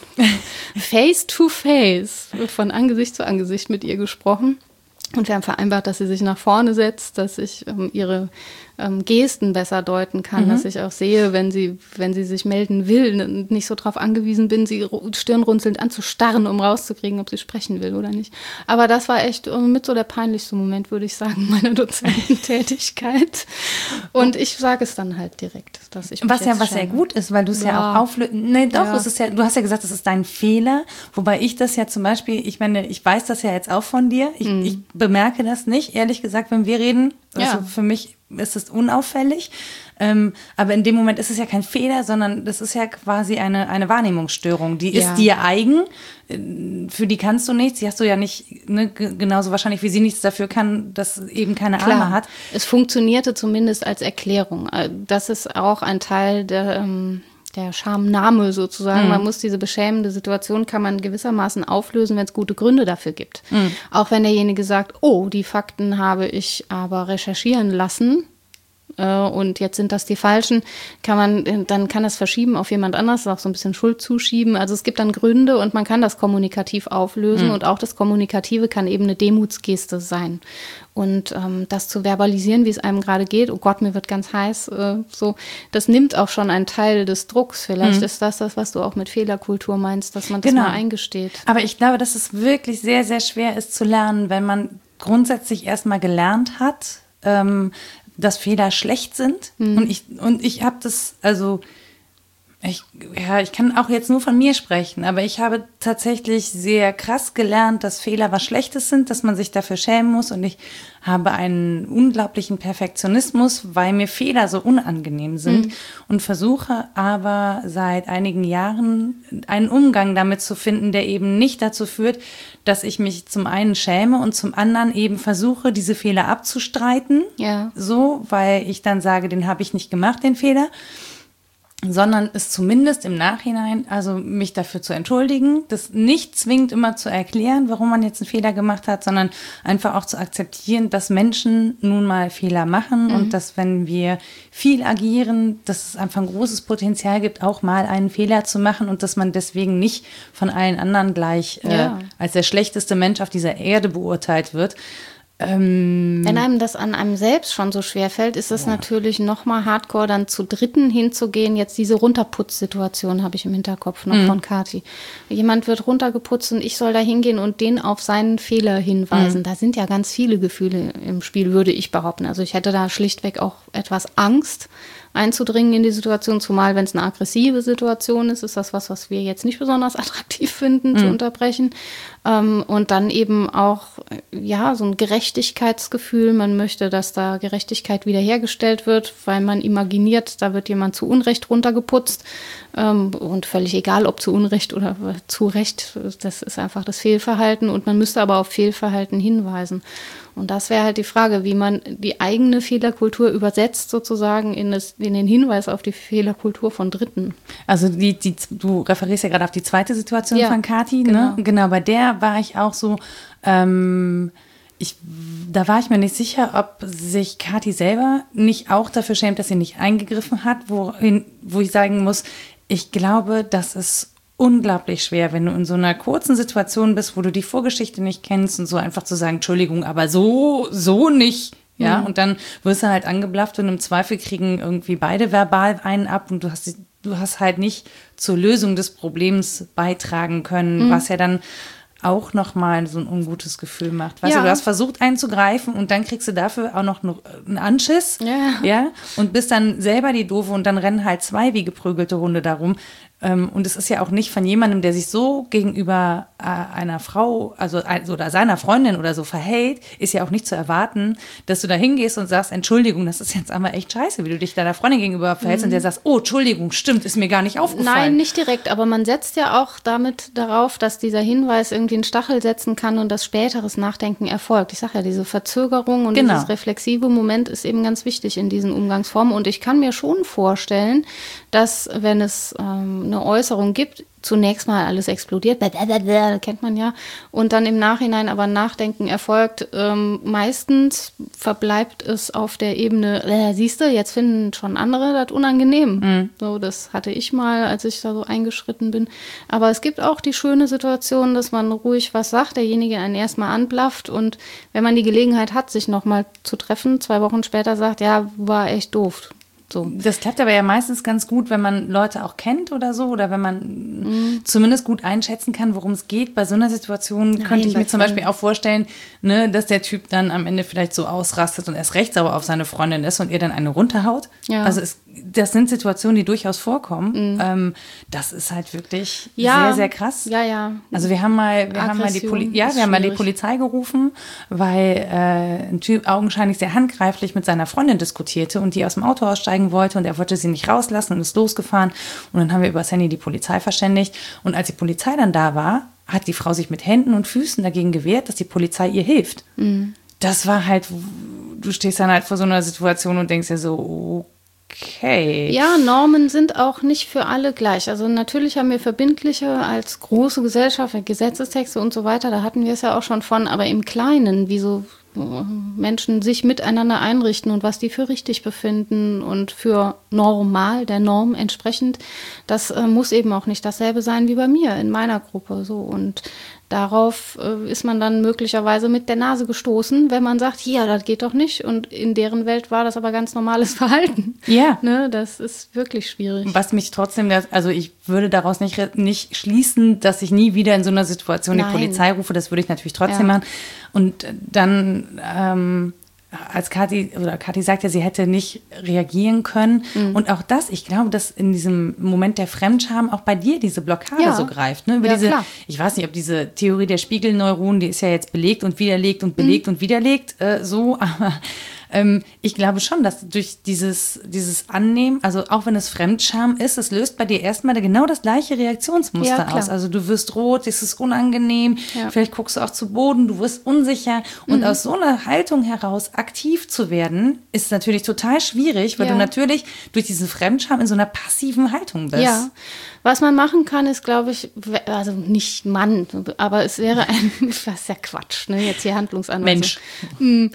face to face, von Angesicht zu Angesicht mit ihr gesprochen. Und wir haben vereinbart, dass sie sich nach vorne setzt, dass ich ähm, ihre ähm, Gesten besser deuten kann, mhm. dass ich auch sehe, wenn sie, wenn sie sich melden will und nicht so darauf angewiesen bin, sie stirnrunzelnd anzustarren, um rauszukriegen, ob sie sprechen will oder nicht. Aber das war echt mit so der peinlichste Moment, würde ich sagen, meiner Dozententätigkeit. Und ich sage es dann halt direkt, dass ich mich Was ja was sehr gut ist, weil du es ja. ja auch auflösen. Nee, doch, ja. es ist ja, du hast ja gesagt, das ist dein Fehler, wobei ich das ja zum Beispiel, ich meine, ich weiß das ja jetzt auch von dir, ich, mhm. ich bemerke das nicht, ehrlich gesagt, wenn wir reden. Also ja. für mich ist es unauffällig. Ähm, aber in dem Moment ist es ja kein Fehler, sondern das ist ja quasi eine, eine Wahrnehmungsstörung. Die ist ja. dir eigen, für die kannst du nichts. Die hast du ja nicht, ne, genauso wahrscheinlich wie sie nichts dafür kann, dass eben keine Arme Klar. hat. Es funktionierte zumindest als Erklärung. Das ist auch ein Teil der... Ähm der Schamnahme sozusagen. Mhm. Man muss diese beschämende Situation, kann man gewissermaßen auflösen, wenn es gute Gründe dafür gibt. Mhm. Auch wenn derjenige sagt, oh, die Fakten habe ich aber recherchieren lassen äh, und jetzt sind das die falschen, kann man, dann kann das verschieben auf jemand anders, auch so ein bisschen Schuld zuschieben. Also es gibt dann Gründe und man kann das kommunikativ auflösen mhm. und auch das Kommunikative kann eben eine Demutsgeste sein. Und ähm, das zu verbalisieren, wie es einem gerade geht, oh Gott, mir wird ganz heiß, äh, so, das nimmt auch schon einen Teil des Drucks. Vielleicht mhm. ist das das, was du auch mit Fehlerkultur meinst, dass man das genau. mal eingesteht. Aber ich glaube, dass es wirklich sehr, sehr schwer ist zu lernen, wenn man grundsätzlich erstmal gelernt hat, ähm, dass Fehler schlecht sind. Mhm. Und ich, und ich habe das, also Ich, ja, ich kann auch jetzt nur von mir sprechen, aber ich habe tatsächlich sehr krass gelernt, dass Fehler was Schlechtes sind, dass man sich dafür schämen muss, und ich habe einen unglaublichen Perfektionismus, weil mir Fehler so unangenehm sind mhm. und versuche aber seit einigen Jahren einen Umgang damit zu finden, der eben nicht dazu führt, dass ich mich zum einen schäme und zum anderen eben versuche, diese Fehler abzustreiten, ja. so, weil ich dann sage, den habe ich nicht gemacht, den Fehler, sondern es zumindest im Nachhinein, also mich dafür zu entschuldigen, das nicht zwingend immer zu erklären, warum man jetzt einen Fehler gemacht hat, sondern einfach auch zu akzeptieren, dass Menschen nun mal Fehler machen mhm. und dass, wenn wir viel agieren, dass es einfach ein großes Potenzial gibt, auch mal einen Fehler zu machen und dass man deswegen nicht von allen anderen gleich ja. äh, als der schlechteste Mensch auf dieser Erde beurteilt wird. Wenn einem das an einem selbst schon so schwer fällt, ist es ja. natürlich noch mal hardcore, dann zu Dritten hinzugehen. Jetzt diese Runterputzsituation habe ich im Hinterkopf noch mhm. von Kathi. Jemand wird runtergeputzt und ich soll da hingehen und den auf seinen Fehler hinweisen. Mhm. Da sind ja ganz viele Gefühle im Spiel, würde ich behaupten. Also ich hätte da schlichtweg auch etwas Angst, einzudringen in die Situation, zumal wenn es eine aggressive Situation ist, ist das was, was wir jetzt nicht besonders attraktiv finden, mhm. zu unterbrechen. Ähm, und dann eben auch, ja, so ein Gerechtigkeitsgefühl. Man möchte, dass da Gerechtigkeit wiederhergestellt wird, weil man imaginiert, da wird jemand zu Unrecht runtergeputzt. Ähm, und völlig egal, ob zu Unrecht oder zu Recht, das ist einfach das Fehlverhalten. Und man müsste aber auf Fehlverhalten hinweisen. Und das wäre halt die Frage, wie man die eigene Fehlerkultur übersetzt sozusagen in, das, in den Hinweis auf die Fehlerkultur von Dritten. Also die, die, du referierst ja gerade auf die zweite Situation ja, von Kathi, genau. ne? Genau, bei der war ich auch so, ähm, ich, da war ich mir nicht sicher, ob sich Kathi selber nicht auch dafür schämt, dass sie nicht eingegriffen hat, wohin, wo ich sagen muss, ich glaube, das ist unglaublich schwer, wenn du in so einer kurzen Situation bist, wo du die Vorgeschichte nicht kennst und so einfach zu sagen, Entschuldigung, aber so, so nicht. Ja, mhm. Und dann wirst du halt angeblafft und im Zweifel kriegen irgendwie beide verbal einen ab und du hast, du hast halt nicht zur Lösung des Problems beitragen können, mhm. was ja dann auch nochmal so ein ungutes Gefühl macht. Weißt ja. du, du hast versucht einzugreifen und dann kriegst du dafür auch noch einen Anschiss. Ja. ja. Und bist dann selber die Doofe und dann rennen halt zwei wie geprügelte Hunde darum. Und es ist ja auch nicht von jemandem, der sich so gegenüber einer Frau, also oder seiner Freundin oder so verhält, ist ja auch nicht zu erwarten, dass du da hingehst und sagst, Entschuldigung, das ist jetzt aber echt scheiße, wie du dich deiner Freundin gegenüber verhältst mhm. und der sagst, oh, Entschuldigung, stimmt, ist mir gar nicht aufgefallen. Nein, nicht direkt, aber man setzt ja auch damit darauf, dass dieser Hinweis irgendwie einen Stachel setzen kann und das späteres Nachdenken erfolgt. Ich sage ja, diese Verzögerung und genau. dieses reflexive Moment ist eben ganz wichtig in diesen Umgangsformen und ich kann mir schon vorstellen, dass wenn es ähm, eine Äußerung gibt, zunächst mal alles explodiert, blablabla, kennt man ja, und dann im Nachhinein aber Nachdenken erfolgt. Ähm, meistens verbleibt es auf der Ebene, äh, siehst du, jetzt finden schon andere das unangenehm. Mhm. So, das hatte ich mal, als ich da so eingeschritten bin. Aber es gibt auch die schöne Situation, dass man ruhig was sagt, derjenige einen erstmal anblafft und wenn man die Gelegenheit hat, sich nochmal zu treffen, zwei Wochen später sagt, ja, war echt doof. So. Das klappt aber ja meistens ganz gut, wenn man Leute auch kennt oder so oder wenn man mhm. zumindest gut einschätzen kann, worum es geht. Bei so einer Situation Nein, könnte ich mir zum Beispiel auch vorstellen, ne, dass der Typ dann am Ende vielleicht so ausrastet und erst recht sauer auf seine Freundin ist und ihr dann eine runterhaut. Ja. Also es, das sind Situationen, die durchaus vorkommen. Mhm. Ähm, das ist halt wirklich ja. sehr, sehr krass. Ja, ja. Also wir haben mal, wir haben mal die Poli- ja, wir haben mal die Polizei gerufen, weil äh, ein Typ augenscheinlich sehr handgreiflich mit seiner Freundin diskutierte und die aus dem Auto aussteigen wollte und er wollte sie nicht rauslassen und ist losgefahren und dann haben wir über das Handy die Polizei verständigt und als die Polizei dann da war, hat die Frau sich mit Händen und Füßen dagegen gewehrt, dass die Polizei ihr hilft. Mhm. Das war halt, du stehst dann halt vor so einer Situation und denkst dir so, okay. Ja, Normen sind auch nicht für alle gleich. Also natürlich haben wir verbindliche als große Gesellschaft, Gesetzestexte und so weiter, da hatten wir es ja auch schon von, aber im Kleinen, wie so Menschen sich miteinander einrichten und was die für richtig befinden und für normal, der Norm entsprechend, das äh, muss eben auch nicht dasselbe sein wie bei mir in meiner Gruppe. So. Und darauf äh, ist man dann möglicherweise mit der Nase gestoßen, wenn man sagt, ja, das geht doch nicht. Und in deren Welt war das aber ganz normales Verhalten. Ja. Ne, das ist wirklich schwierig. Was mich trotzdem, also ich würde daraus nicht, nicht schließen, dass ich nie wieder in so einer Situation Nein. die Polizei rufe. Das würde ich natürlich trotzdem ja. machen. Und dann, ähm, als Kathi, oder Kathi sagt ja, sie hätte nicht reagieren können. Mhm. Und auch das, ich glaube, dass in diesem Moment der Fremdscham auch bei dir diese Blockade ja. so greift. Ne? Über ja, diese, ich weiß nicht, ob diese Theorie der Spiegelneuronen, die ist ja jetzt belegt und widerlegt und belegt mhm. und widerlegt, äh, so, aber ähm, ich glaube schon, dass durch dieses, dieses Annehmen, also auch wenn es Fremdscham ist, es löst bei dir erstmal genau das gleiche Reaktionsmuster ja, aus. Also du wirst rot, es ist unangenehm, ja. vielleicht guckst du auch zu Boden, du wirst unsicher. Und mhm. aus so einer Haltung heraus aktiv zu werden, ist natürlich total schwierig, weil ja. du natürlich durch diesen Fremdscham in so einer passiven Haltung bist. Ja. Was man machen kann, ist, glaube ich, also nicht Mann, aber es wäre ein, das ist ja Quatsch, ne? Jetzt hier Handlungsanweisung. Mensch. Mhm.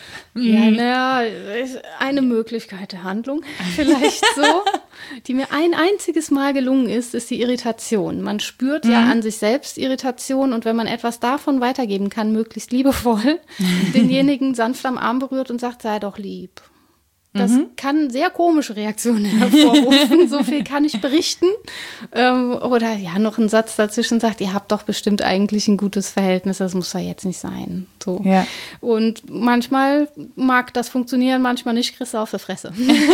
Ja, naja, eine Möglichkeit der Handlung, vielleicht so, die mir ein einziges Mal gelungen ist, ist die Irritation. Man spürt mhm. ja an sich selbst Irritation und wenn man etwas davon weitergeben kann, möglichst liebevoll, denjenigen sanft am Arm berührt und sagt, sei doch lieb. Das mhm. kann sehr komische Reaktionen hervorrufen, so viel kann ich berichten. Ähm, oder ja, noch ein Satz dazwischen sagt, ihr habt doch bestimmt eigentlich ein gutes Verhältnis, das muss ja jetzt nicht sein. So. Ja. Und manchmal mag das funktionieren, manchmal nicht, kriegst du auf die Fresse.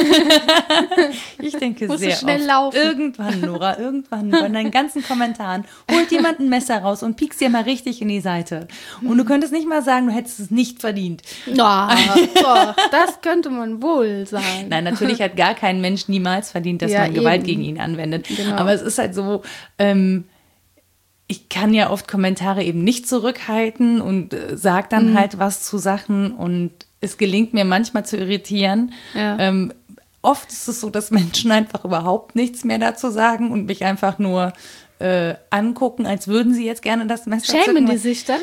Ich denke musst sehr du schnell oft. Laufen. Irgendwann, Nora, irgendwann bei deinen ganzen Kommentaren holt jemand ein Messer raus und piekst dir mal richtig in die Seite. Und du könntest nicht mal sagen, du hättest es nicht verdient. Ja, doch, das könnte man wohl sein. Nein, natürlich hat gar kein Mensch niemals verdient, dass ja, man Gewalt eben. gegen ihn anwendet. Genau. Aber es ist halt so, ähm, ich kann ja oft Kommentare eben nicht zurückhalten und äh, sage dann mhm. halt was zu Sachen und es gelingt mir manchmal zu irritieren. Ja. Ähm, oft ist es so, dass Menschen einfach überhaupt nichts mehr dazu sagen und mich einfach nur äh, angucken, als würden sie jetzt gerne das Messer Schämen zücken. die sich dann?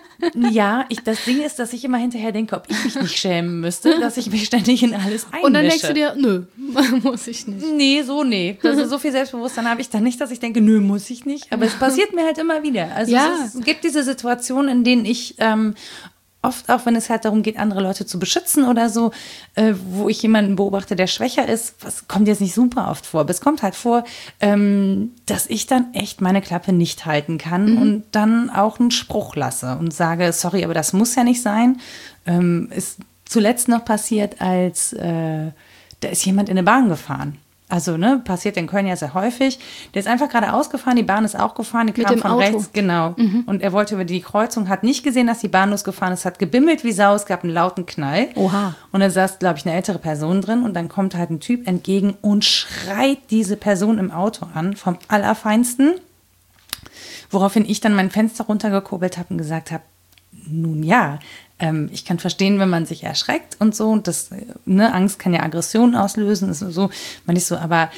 Ja, ich, das Ding ist, dass ich immer hinterher denke, ob ich mich nicht schämen müsste, dass ich mich ständig in alles einmische. Und dann denkst du dir, nö, muss ich nicht. Nee, so nee. Also so viel Selbstbewusstsein habe ich dann nicht, dass ich denke, nö, muss ich nicht. Aber es passiert mir halt immer wieder. Also Ja. es, ist, es gibt diese Situationen, in denen ich ähm, oft auch, wenn es halt darum geht, andere Leute zu beschützen oder so, äh, wo ich jemanden beobachte, der schwächer ist, was kommt jetzt nicht super oft vor, aber es kommt halt vor, ähm, dass ich dann echt meine Klappe nicht halten kann mhm. und dann auch einen Spruch lasse und sage, sorry, aber das muss ja nicht sein. Ähm, ist zuletzt noch passiert, als äh, da ist jemand in eine Bahn gefahren. Also, ne, passiert in Köln ja sehr häufig. Der ist einfach gerade ausgefahren, die Bahn ist auch gefahren, die Mit kam dem von Auto. rechts, genau. Mhm. Und er wollte über die Kreuzung, hat nicht gesehen, dass die Bahn losgefahren ist, hat gebimmelt wie Sau, es gab einen lauten Knall. Oha. Und da saß, glaube ich, eine ältere Person drin und dann kommt halt ein Typ entgegen und schreit diese Person im Auto an, vom Allerfeinsten. Woraufhin ich dann mein Fenster runtergekurbelt habe und gesagt habe, nun ja, ähm, ich kann verstehen, wenn man sich erschreckt und so. Und das, ne, Angst kann ja Aggression auslösen. Ist so, man nicht so, aber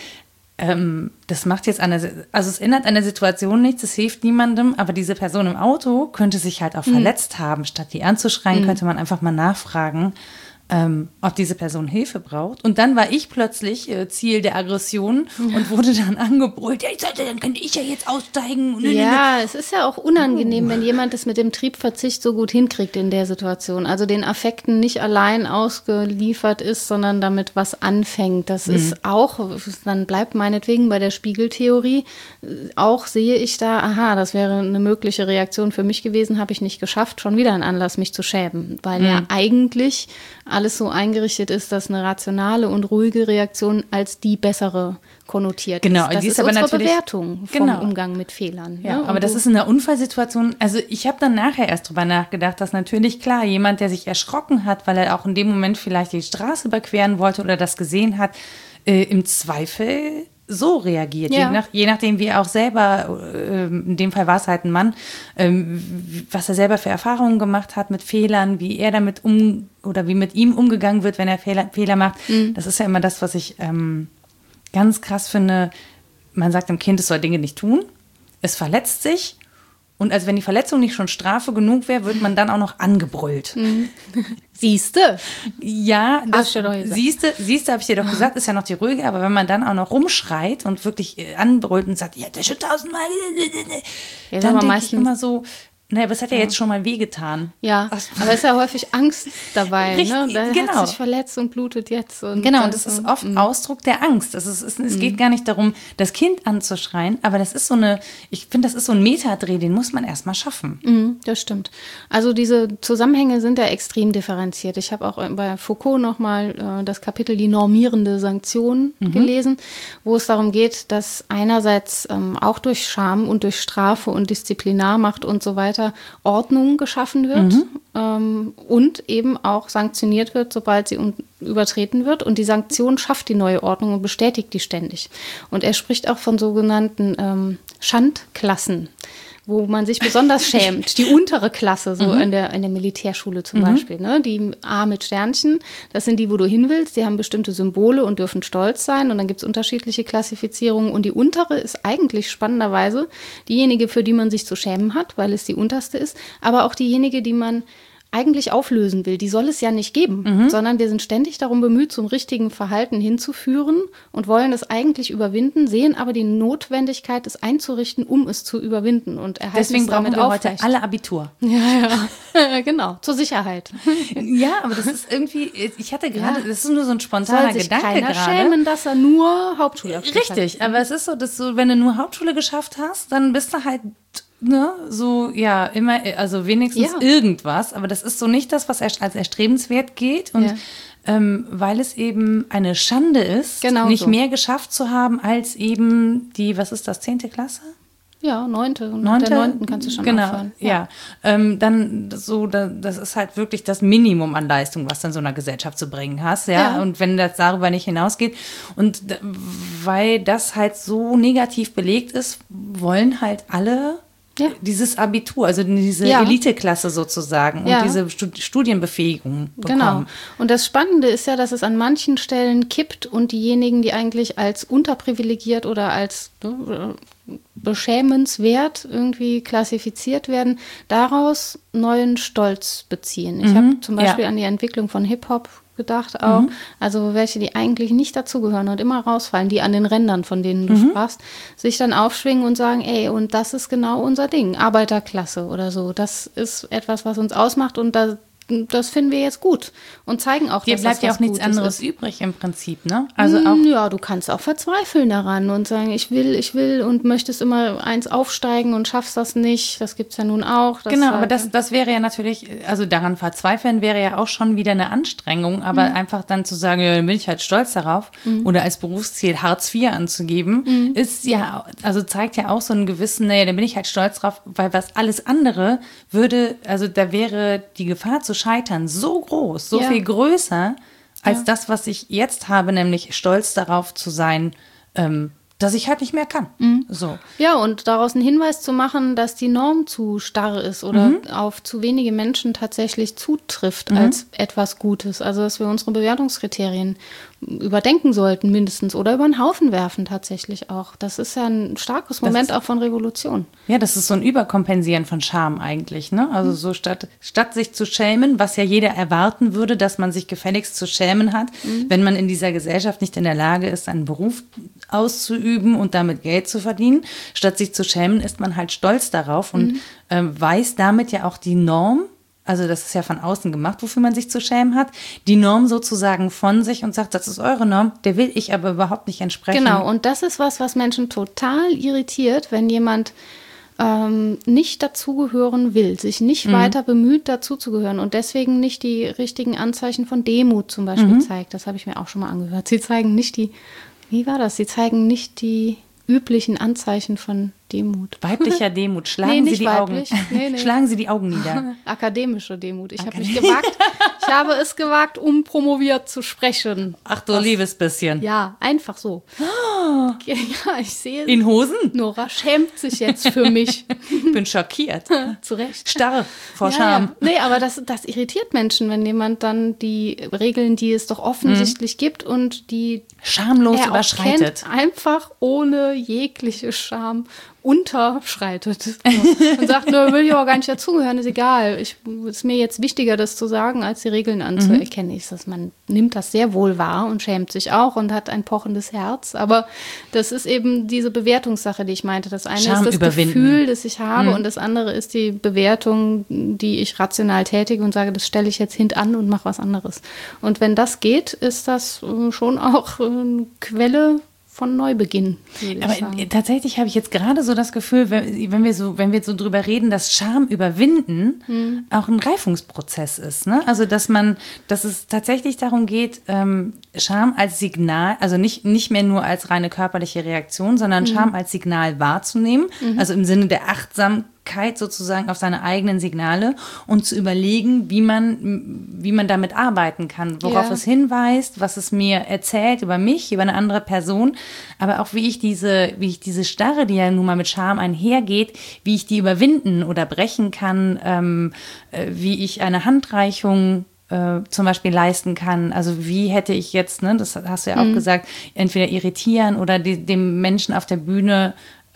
ähm, das macht jetzt eine, also es ändert an der Situation nichts, es hilft niemandem, aber diese Person im Auto könnte sich halt auch mhm. verletzt haben. Statt die anzuschreien, mhm. könnte man einfach mal nachfragen, ähm, ob diese Person Hilfe braucht. Und dann war ich plötzlich äh, Ziel der Aggression ja. und wurde dann angebrüllt, ja, ich sollte, dann könnte ich ja jetzt aussteigen. Ja, es ist ja auch unangenehm, oh. wenn jemand es mit dem Triebverzicht so gut hinkriegt in der Situation. Also den Affekten nicht allein ausgeliefert ist, sondern damit was anfängt. Das mhm. ist auch, dann bleibt meinetwegen bei der Spiegeltheorie, auch sehe ich da, aha, das wäre eine mögliche Reaktion für mich gewesen, habe ich nicht geschafft, schon wieder ein Anlass, mich zu schämen. Weil mhm. ja eigentlich alles so eingerichtet ist, dass eine rationale und ruhige Reaktion als die bessere konnotiert genau, ist. Das die ist, ist aber unsere natürlich Bewertung vom genau. Umgang mit Fehlern. Ja, ne? aber das ist in der Unfallsituation, also ich habe dann nachher erst drüber nachgedacht, dass natürlich klar, jemand, der sich erschrocken hat, weil er auch in dem Moment vielleicht die Straße überqueren wollte oder das gesehen hat, äh, im Zweifel so reagiert, ja. je, nach, je nachdem, wie er auch selber, äh, in dem Fall war es halt ein Mann, ähm, was er selber für Erfahrungen gemacht hat mit Fehlern, wie er damit um oder wie mit ihm umgegangen wird, wenn er Fehler, Fehler macht. Mhm. Das ist ja immer das, was ich ähm, ganz krass finde. Man sagt dem Kind, es soll Dinge nicht tun, es verletzt sich. Und als wenn die Verletzung nicht schon Strafe genug wäre, wird man dann auch noch angebrüllt. Mhm. Siehste? Ja, das doch gesagt. siehste, siehste, habe ich dir doch gesagt, ist ja noch die ruhige, aber wenn man dann auch noch rumschreit und wirklich äh, anbrüllt und sagt, ja, das schon tausendmal, ja, dann denke meistens ich immer so, naja, aber es hat ja, ja jetzt schon mal wehgetan. Ja, aber es ist ja häufig Angst dabei. Richtig, ne? Da genau. hat sich verletzt und blutet jetzt. Und genau, und das ist oft mm. Ausdruck der Angst. Das ist, es, es mm. geht gar nicht darum, das Kind anzuschreien, aber das ist so eine, ich finde, das ist so ein Metadreh, den muss man erstmal schaffen. Mm, das stimmt. Also diese Zusammenhänge sind ja extrem differenziert. Ich habe auch bei Foucault nochmal äh, das Kapitel Die normierende Sanktion mhm. gelesen, wo es darum geht, dass einerseits ähm, auch durch Scham und durch Strafe und Disziplinarmacht und so weiter Ordnung geschaffen wird mhm. ähm, und eben auch sanktioniert wird, sobald sie un- übertreten wird. Und die Sanktion schafft die neue Ordnung und bestätigt die ständig. Und er spricht auch von sogenannten ähm, Schandklassen, wo man sich besonders schämt. Die untere Klasse, so mhm. in der, in der Militärschule zum mhm. Beispiel. Ne? Die A mit Sternchen, das sind die, wo du hin willst. Die haben bestimmte Symbole und dürfen stolz sein. Und dann gibt es unterschiedliche Klassifizierungen. Und die untere ist eigentlich spannenderweise diejenige, für die man sich zu schämen hat, weil es die unterste ist. Aber auch diejenige, die man eigentlich auflösen will. Die soll es ja nicht geben, mhm. sondern wir sind ständig darum bemüht, zum richtigen Verhalten hinzuführen und wollen es eigentlich überwinden, sehen aber die Notwendigkeit, es einzurichten, um es zu überwinden. Und erhalten deswegen es damit brauchen wir aufrecht. heute alle Abitur. Ja, ja, genau, zur Sicherheit. Ja, aber das ist irgendwie, ich hatte gerade, ja. das ist nur so ein spontaner soll sich Gedanke keiner gerade. schämen, dass er nur Hauptschule hat. Richtig, aber es ist so, dass du, wenn du nur Hauptschule geschafft hast, dann bist du halt ne, so, ja, immer, also wenigstens ja. irgendwas, aber das ist so nicht das, was erst als erstrebenswert geht und ja. ähm, weil es eben eine Schande ist, genau nicht so. mehr geschafft zu haben als eben die, was ist das, zehnte Klasse? Ja, neunte. Und neunte, der neunten kannst du schon genau, aufhören. Ja, ja. Ähm, dann so, da, das ist halt wirklich das Minimum an Leistung, was du in so einer Gesellschaft zu bringen hast, ja. ja. Und wenn das darüber nicht hinausgeht und d- weil das halt so negativ belegt ist, wollen halt alle ja. dieses Abitur, also diese ja. Eliteklasse sozusagen und ja. diese Stud- Studienbefähigung bekommen. Genau. Und das Spannende ist ja, dass es an manchen Stellen kippt und diejenigen, die eigentlich als unterprivilegiert oder als ne, beschämenswert irgendwie klassifiziert werden, daraus neuen Stolz beziehen. Ich mhm. habe zum Beispiel ja. an die Entwicklung von Hip-Hop gedacht auch, mhm. also welche, die eigentlich nicht dazugehören und immer rausfallen, die an den Rändern, von denen du mhm. sprachst, sich dann aufschwingen und sagen, ey, und das ist genau unser Ding, Arbeiterklasse oder so, das ist etwas, was uns ausmacht und da das finden wir jetzt gut und zeigen auch, dir dass bleibt das ja was auch nichts Gutes anderes ist. übrig im Prinzip, ne? Also auch ja, du kannst auch verzweifeln daran und sagen, ich will, ich will und möchtest immer eins aufsteigen und schaffst das nicht. Das gibt's ja nun auch. Genau, halt aber das, das wäre ja natürlich, also daran verzweifeln wäre ja auch schon wieder eine Anstrengung, aber mhm. einfach dann zu sagen, ja, dann bin ich halt stolz darauf mhm. oder als Berufsziel Hartz vier anzugeben, mhm. ist ja, also zeigt ja auch so einen gewissen, naja, dann bin ich halt stolz drauf, weil was alles andere würde, also da wäre die Gefahr zu scheitern so groß, so ja. viel größer als ja. das, was ich jetzt habe, nämlich stolz darauf zu sein, ähm, dass ich halt nicht mehr kann. Mhm. So. Ja, und daraus einen Hinweis zu machen, dass die Norm zu starr ist oder mhm. auf zu wenige Menschen tatsächlich zutrifft mhm. als etwas Gutes. Also, dass wir unsere Bewertungskriterien überdenken sollten mindestens oder über den Haufen werfen tatsächlich auch. Das ist ja ein starkes Moment ist, auch von Revolution. Ja, das ist so ein Überkompensieren von Scham eigentlich, ne? Also so statt, statt sich zu schämen, was ja jeder erwarten würde, dass man sich gefälligst zu schämen hat, mhm. wenn man in dieser Gesellschaft nicht in der Lage ist, einen Beruf auszuüben und damit Geld zu verdienen. Statt sich zu schämen, ist man halt stolz darauf und mhm. ähm, weiß damit ja auch die Norm, also das ist ja von außen gemacht, wofür man sich zu schämen hat, die Norm sozusagen von sich und sagt, das ist eure Norm, der will ich aber überhaupt nicht entsprechen. Genau, und das ist was, was Menschen total irritiert, wenn jemand ähm, nicht dazugehören will, sich nicht mhm. weiter bemüht, dazuzugehören und deswegen nicht die richtigen Anzeichen von Demut zum Beispiel mhm. zeigt. Das habe ich mir auch schon mal angehört. Sie zeigen nicht die, wie war das? Sie zeigen nicht die üblichen Anzeichen von Demut. Weiblicher Demut. Schlagen nee, Sie die weiblich. Augen. Nee, nee. Schlagen Sie die Augen nieder. Akademische Demut. Ich habe mich gewagt. Ich habe es gewagt, um promoviert zu sprechen. Ach du Was? liebes bisschen. Ja, einfach so. Oh. Ja, ich sehe. In Hosen? Nora schämt sich jetzt für mich. Ich bin schockiert. Zu Recht. Starr vor ja, Scham. Ja. Nee, aber das, das irritiert Menschen, wenn jemand dann die Regeln, die es doch offensichtlich mhm. gibt und die schamlos er überschreitet. Kennt, einfach ohne jegliche Scham unterschreitet. Und sagt, nö, will ich aber gar nicht dazugehören, ist egal. Es ist mir jetzt wichtiger, das zu sagen, als die Regeln anzuerkennen. Mhm. Ist das, man nimmt das sehr wohl wahr und schämt sich auch und hat ein pochendes Herz. Aber das ist eben diese Bewertungssache, die ich meinte. Das eine Scham ist das überwinden. Gefühl, das ich habe Mhm. und das andere ist die Bewertung, die ich rational tätige und sage, das stelle ich jetzt hintan und mache was anderes. Und wenn das geht, ist das schon auch eine Quelle von Neubeginn. Aber sagen. Tatsächlich habe ich jetzt gerade so das Gefühl, wenn, wenn wir so, wenn wir so drüber reden, dass Scham überwinden hm. auch ein Reifungsprozess ist, ne? Also dass man, dass es tatsächlich darum geht, ähm, Scham als Signal, also nicht nicht mehr nur als reine körperliche Reaktion, sondern hm. Scham als Signal wahrzunehmen, mhm. also im Sinne der Achtsamkeit sozusagen auf seine eigenen Signale und zu überlegen, wie man, wie man damit arbeiten kann, worauf ja. es hinweist, was es mir erzählt über mich, über eine andere Person, aber auch wie ich diese, wie ich diese Starre, die ja nun mal mit Scham einhergeht, wie ich die überwinden oder brechen kann, ähm, äh, wie ich eine Handreichung äh, zum Beispiel leisten kann. Also wie hätte ich jetzt, ne, das hast du ja auch mhm. gesagt, entweder irritieren oder die, dem Menschen auf der Bühne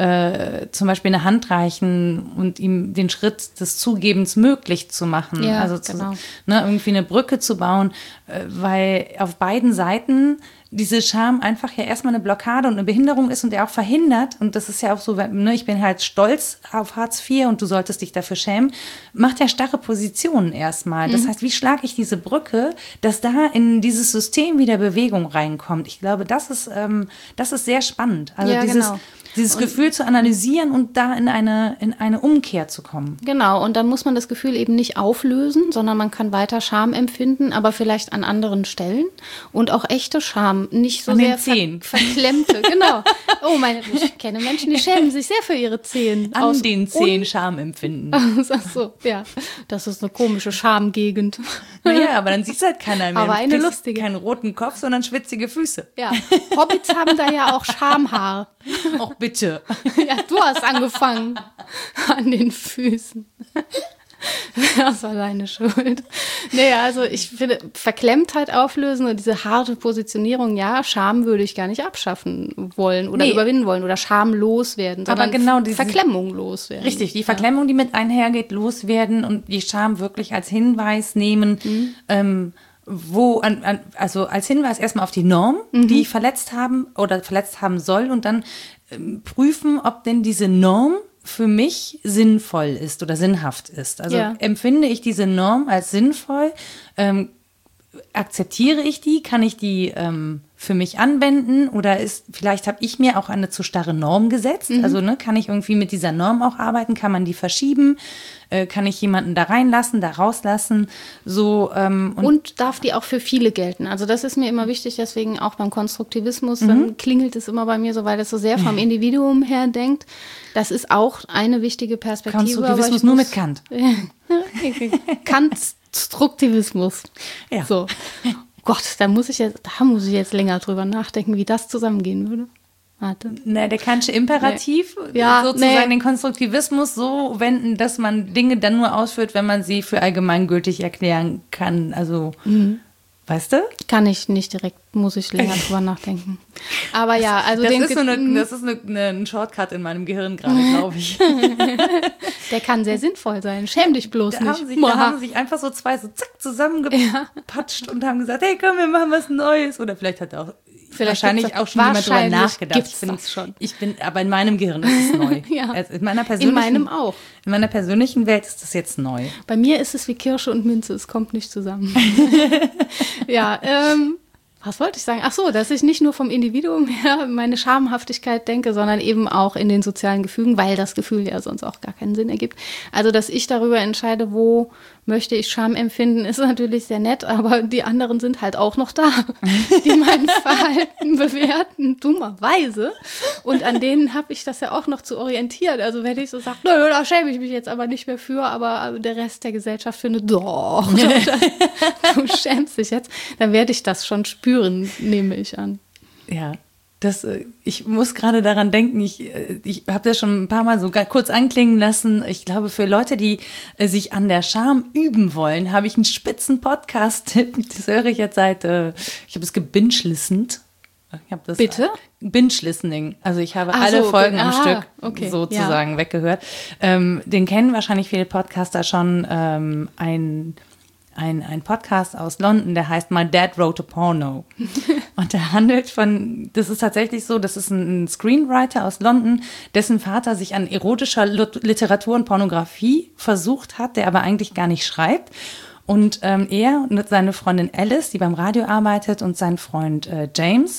Äh, zum Beispiel eine Hand reichen und ihm den Schritt des Zugebens möglich zu machen. Ja, also zu, genau. ne, irgendwie eine Brücke zu bauen, äh, weil auf beiden Seiten diese Scham einfach ja erstmal eine Blockade und eine Behinderung ist und der auch verhindert, und das ist ja auch so, ne, ich bin halt stolz auf Hartz vier und du solltest dich dafür schämen, macht ja starre Positionen erstmal. Das mhm. heißt, wie schlage ich diese Brücke, dass da in dieses System wieder Bewegung reinkommt? Ich glaube, das ist, ähm, das ist sehr spannend. Also ja, dieses genau. Dieses und Gefühl zu analysieren und da in eine, in eine Umkehr zu kommen. Genau, und dann muss man das Gefühl eben nicht auflösen, sondern man kann weiter Scham empfinden, aber vielleicht an anderen Stellen. Und auch echte Scham, nicht so an sehr den Zehen. Ver- verklemmte. Genau. Oh, meine, ich kenne Menschen, die schämen sich sehr für ihre Zehen. An aus den Zehen un- Scham empfinden. Ach so, ja. Das ist eine komische Schamgegend. Naja, aber dann sieht es halt keiner mehr. Aber eine lustige. Keinen roten Kopf, sondern schwitzige Füße. Ja, Hobbits haben da ja auch Schamhaar. Auch bitte. Ja, du hast angefangen an den Füßen. Das war deine Schuld. Naja, also ich finde, Verklemmtheit auflösen und diese harte Positionierung, ja, Scham würde ich gar nicht abschaffen wollen oder nee. überwinden wollen oder schamlos werden, sondern aber genau diese, Verklemmung loswerden. Richtig, die Verklemmung, ja. die mit einhergeht, loswerden und die Scham wirklich als Hinweis nehmen, mhm. ähm, wo, an, an, also als Hinweis erstmal auf die Norm, mhm. die ich verletzt haben oder verletzt haben soll und dann ähm, prüfen, ob denn diese Norm für mich sinnvoll ist oder sinnhaft ist. Also ja. empfinde ich diese Norm als sinnvoll, ähm, akzeptiere ich die, kann ich die ähm, für mich anwenden oder ist, vielleicht habe ich mir auch eine zu starre Norm gesetzt, mhm. also ne, kann ich irgendwie mit dieser Norm auch arbeiten, kann man die verschieben, äh, kann ich jemanden da reinlassen, da rauslassen, so. Ähm, und, und darf die auch für viele gelten, also das ist mir immer wichtig, deswegen auch beim Konstruktivismus, mhm. dann klingelt es immer bei mir so, weil das so sehr vom Individuum her denkt, das ist auch eine wichtige Perspektive. Konstruktivismus nur mit Kant. Konstruktivismus. Ja. So. Gott, da muss ich jetzt, da muss ich jetzt länger drüber nachdenken, wie das zusammengehen würde. Warte. Ne, der Kantsche Imperativ, nee. ja, sozusagen nee. den Konstruktivismus so wenden, dass man Dinge dann nur ausführt, wenn man sie für allgemeingültig erklären kann. Also, mhm. weißt du? Kann ich nicht direkt, muss ich länger drüber nachdenken. Aber ja, also das den ist, so eine, das ist eine, eine, ein Shortcut in meinem Gehirn gerade, glaube ich. Der kann sehr sinnvoll sein. Schäm dich bloß da nicht. Haben sich, da haben sich einfach so zwei so zack zusammengepatscht ja. und haben gesagt, hey, komm, wir machen was Neues. Oder vielleicht hat auch vielleicht wahrscheinlich auch schon jemand drüber nachgedacht. Ich bin, das schon. Ich bin, aber in meinem Gehirn ist es neu. ja. Also in meiner persönlichen, in meinem auch. In meiner persönlichen Welt ist das jetzt neu. Bei mir ist es wie Kirsche und Minze, es kommt nicht zusammen. ja, ähm, was wollte ich sagen? Ach so, dass ich nicht nur vom Individuum her meine Schamhaftigkeit denke, sondern eben auch in den sozialen Gefügen, weil das Gefühl ja sonst auch gar keinen Sinn ergibt. Also, dass ich darüber entscheide, wo möchte ich Scham empfinden, ist natürlich sehr nett, aber die anderen sind halt auch noch da, die mein Verhalten bewerten, dummerweise. Und an denen habe ich das ja auch noch zu orientieren. Also wenn ich so sage, nö, da schäme ich mich jetzt aber nicht mehr für, aber der Rest der Gesellschaft findet, doch, du schämst dich jetzt, dann werde ich das schon spüren, nehme ich an. Ja. Das, ich muss gerade daran denken, ich, ich habe das schon ein paar Mal so kurz anklingen lassen. Ich glaube, für Leute, die sich an der Scham üben wollen, habe ich einen spitzen Podcast-Tipp. Das höre ich jetzt seit, ich habe es gebinge-listened. Ich habe das Bitte? Binge-Listening. Also ich habe Ach alle so, Folgen okay. am ah, Stück okay. sozusagen ja. weggehört. Ähm, den kennen wahrscheinlich viele Podcaster schon. Ähm, ein Ein, ein Podcast aus London, der heißt My Dad Wrote a Porno. Und der handelt von, das ist tatsächlich so, das ist ein Screenwriter aus London, dessen Vater sich an erotischer Literatur und Pornografie versucht hat, der aber eigentlich gar nicht schreibt. Und ähm, er und seine Freundin Alice, die beim Radio arbeitet, und sein Freund äh, James,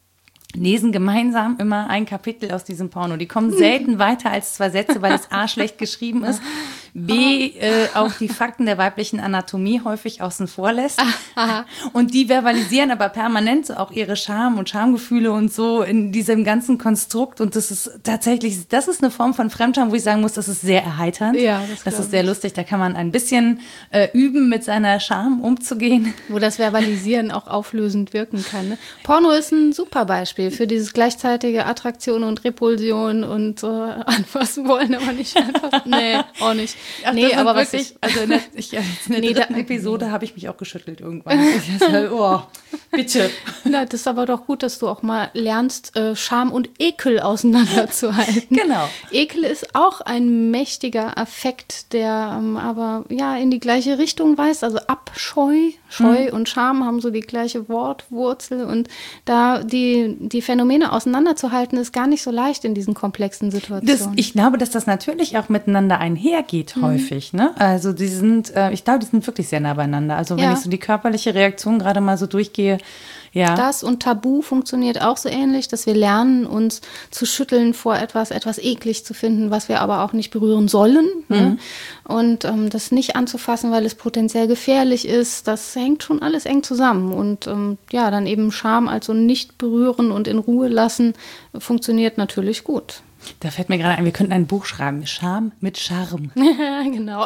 lesen gemeinsam immer ein Kapitel aus diesem Porno. Die kommen selten weiter als zwei Sätze, weil es A, schlecht geschrieben ist, B, äh, auch die Fakten der weiblichen Anatomie häufig außen vor lässt. Aha. Und die verbalisieren aber permanent so auch ihre Scham und Schamgefühle und so in diesem ganzen Konstrukt. Und das ist tatsächlich, das ist eine Form von Fremdscham, wo ich sagen muss, das ist sehr erheiternd. Ja, das, das ist sehr lustig. Da kann man ein bisschen äh, üben, mit seiner Scham umzugehen. Wo das Verbalisieren auch auflösend wirken kann. Ne? Porno ist ein super Beispiel für dieses gleichzeitige Attraktion und Repulsion und äh, anfassen wollen, aber nicht einfach. Nee, auch nicht. Ach, nee, aber was wirklich, ich, also in der, ich, in der nee, dritten da, Episode habe ich mich auch geschüttelt irgendwann. Oh, bitte. Na, das ist aber doch gut, dass du auch mal lernst, äh, Scham und Ekel auseinanderzuhalten. Genau. Ekel ist auch ein mächtiger Affekt, der ähm, aber ja in die gleiche Richtung weist. Also Abscheu, Scheu mhm. und Scham haben so die gleiche Wortwurzel. Und da die, die Phänomene auseinanderzuhalten, ist gar nicht so leicht in diesen komplexen Situationen. Das, ich glaube, dass das natürlich auch miteinander einhergeht, mhm. häufig. Ne? Also die sind, äh, ich glaube, die sind wirklich sehr nah beieinander. Also wenn ja. ich so die körperliche Reaktion gerade mal so durchgehe, ja. Das und Tabu funktioniert auch so ähnlich, dass wir lernen, uns zu schütteln vor etwas, etwas eklig zu finden, was wir aber auch nicht berühren sollen. Mhm. Ne? Und ähm, das nicht anzufassen, weil es potenziell gefährlich ist, das hängt schon alles eng zusammen. Und ähm, ja, dann eben Scham, also nicht berühren und in Ruhe lassen, funktioniert natürlich gut. Da fällt mir gerade ein, wir könnten ein Buch schreiben. Scham mit Charme. Genau.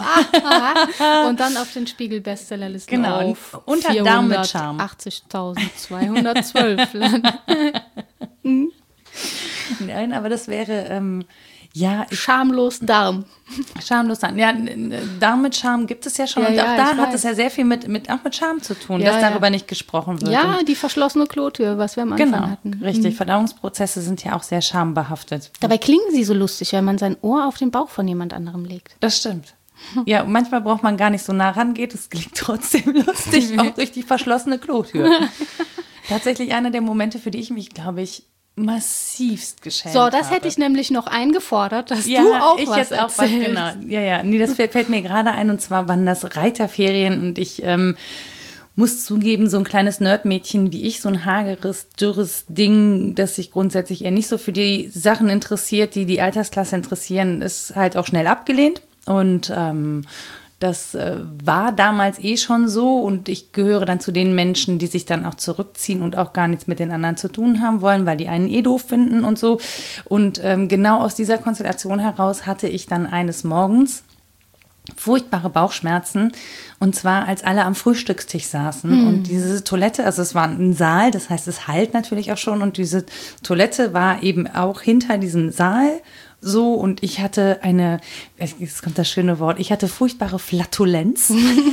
Ah, und dann auf den Spiegel-Bestsellerlisten genau. auf Unter Darm mit Charme. vierhundertachtzigtausendzweihundertzwölf. hm? Nein, aber das wäre, ähm, ja. Ich, Schamlos Darm. Schamlos Darm. Ja, Darm mit Scham gibt es ja schon. Ja, und auch ja, da ich hat weiß. es ja sehr viel mit, mit, auch mit Scham zu tun, Ja, dass ja. darüber nicht gesprochen wird. Ja, und die verschlossene Klotür, was wir am Anfang genau, hatten. richtig. Mhm. Verdauungsprozesse sind ja auch sehr schambehaftet. Dabei klingen sie so lustig, wenn man sein Ohr auf den Bauch von jemand anderem legt. Das stimmt. Ja, und manchmal braucht man gar nicht so nah rangeht. Es klingt trotzdem lustig, auch durch die verschlossene Klotür. Tatsächlich einer der Momente, für die ich mich, glaube ich, massivst geschämt So, das habe. hätte ich nämlich noch eingefordert, dass Ja, du auch ich was jetzt auch was, erzählst. genau. Ja, ja, nee, das fällt, fällt mir gerade ein, und zwar waren das Reiterferien, und ich ähm, muss zugeben, so ein kleines Nerdmädchen wie ich, so ein hageres, dürres Ding, das sich grundsätzlich eher nicht so für die Sachen interessiert, die die Altersklasse interessieren, ist halt auch schnell abgelehnt. Und ähm, das äh, war damals eh schon so, und ich gehöre dann zu den Menschen, die sich dann auch zurückziehen und auch gar nichts mit den anderen zu tun haben wollen, weil die einen eh doof finden und so. Und ähm, genau aus dieser Konstellation heraus hatte ich dann eines Morgens furchtbare Bauchschmerzen, und zwar als alle am Frühstückstisch saßen hm. und diese Toilette, also es war ein Saal, das heißt, es hallt natürlich auch schon, und diese Toilette war eben auch hinter diesem Saal so, und ich hatte eine, jetzt kommt das schöne Wort, ich hatte furchtbare Flatulenz.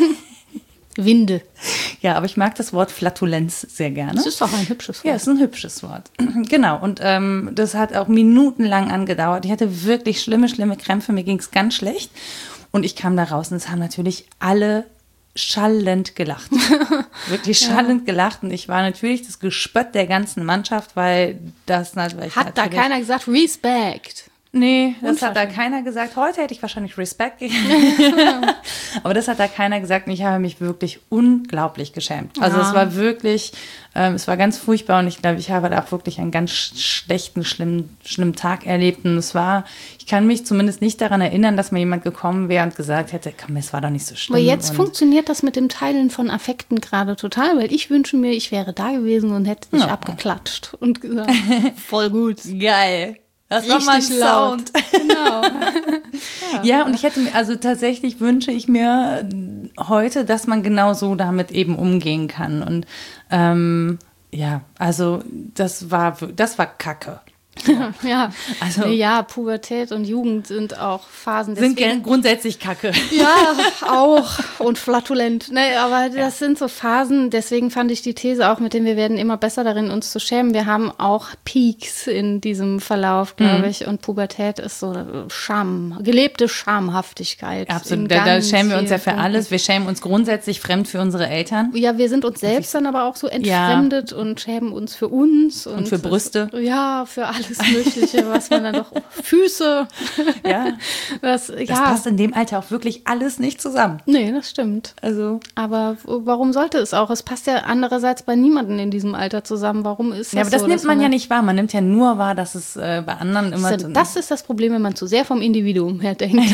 Winde. Ja, aber ich mag das Wort Flatulenz sehr gerne. Das ist doch ein hübsches Wort. Ja, es ist ein hübsches Wort. Genau, und ähm, das hat auch minutenlang angedauert. Ich hatte wirklich schlimme, schlimme Krämpfe, mir ging es ganz schlecht. Und ich kam da raus, und es haben natürlich alle schallend gelacht. Wirklich schallend ja. gelacht. Und ich war natürlich das Gespött der ganzen Mannschaft, weil das natürlich. Hat da keiner gesagt, Respekt? Nee, das hat da keiner gesagt. Heute hätte ich wahrscheinlich Respekt gegeben. Aber das hat da keiner gesagt, und ich habe mich wirklich unglaublich geschämt. Also ja. es war wirklich, ähm, es war ganz furchtbar, und ich glaube, ich habe da auch wirklich einen ganz schlechten, schlimmen, schlimmen Tag erlebt. Und es war, ich kann mich zumindest nicht daran erinnern, dass mir jemand gekommen wäre und gesagt hätte, komm, es war doch nicht so schlimm. Aber jetzt und funktioniert das mit dem Teilen von Affekten gerade total, weil ich wünsche mir, ich wäre da gewesen und hätte dich ja. abgeklatscht und gesagt, voll gut. Geil. Das war mal ein Sound. Genau. ja. ja, und ich hätte mir, also tatsächlich wünsche ich mir heute, dass man genau so damit eben umgehen kann. Und ähm, ja, also das war, das war Kacke. Ja, ja. Also, nee, ja, Pubertät und Jugend sind auch Phasen. Sind deswegen, grundsätzlich Kacke. Ja, auch. Und flatulent. Nee, aber das ja. sind so Phasen, deswegen fand ich die These auch mit dem, wir werden immer besser darin, uns zu schämen. Wir haben auch Peaks in diesem Verlauf, glaube mhm. ich. Und Pubertät ist so Scham, gelebte Schamhaftigkeit. Absolut, da, da schämen wir uns ja für Punkten. Alles. Wir schämen uns grundsätzlich fremd für unsere Eltern. Ja, wir sind uns selbst dann aber auch so entfremdet ja. und schämen uns für uns. Und, und für Brüste. Das, ja, für alles. Alles Mögliche, was man dann doch, Füße. Ja, das, ja. das passt in dem Alter auch wirklich alles nicht zusammen. Nee, das stimmt. Also. Aber warum sollte es auch? Es passt ja andererseits bei niemandem in diesem Alter zusammen. Warum ist das so? Ja, aber das so, nimmt man ja nicht wahr. Man nimmt ja nur wahr, dass es äh, bei anderen immer... Das, das ist das Problem, wenn man zu sehr vom Individuum her denkt.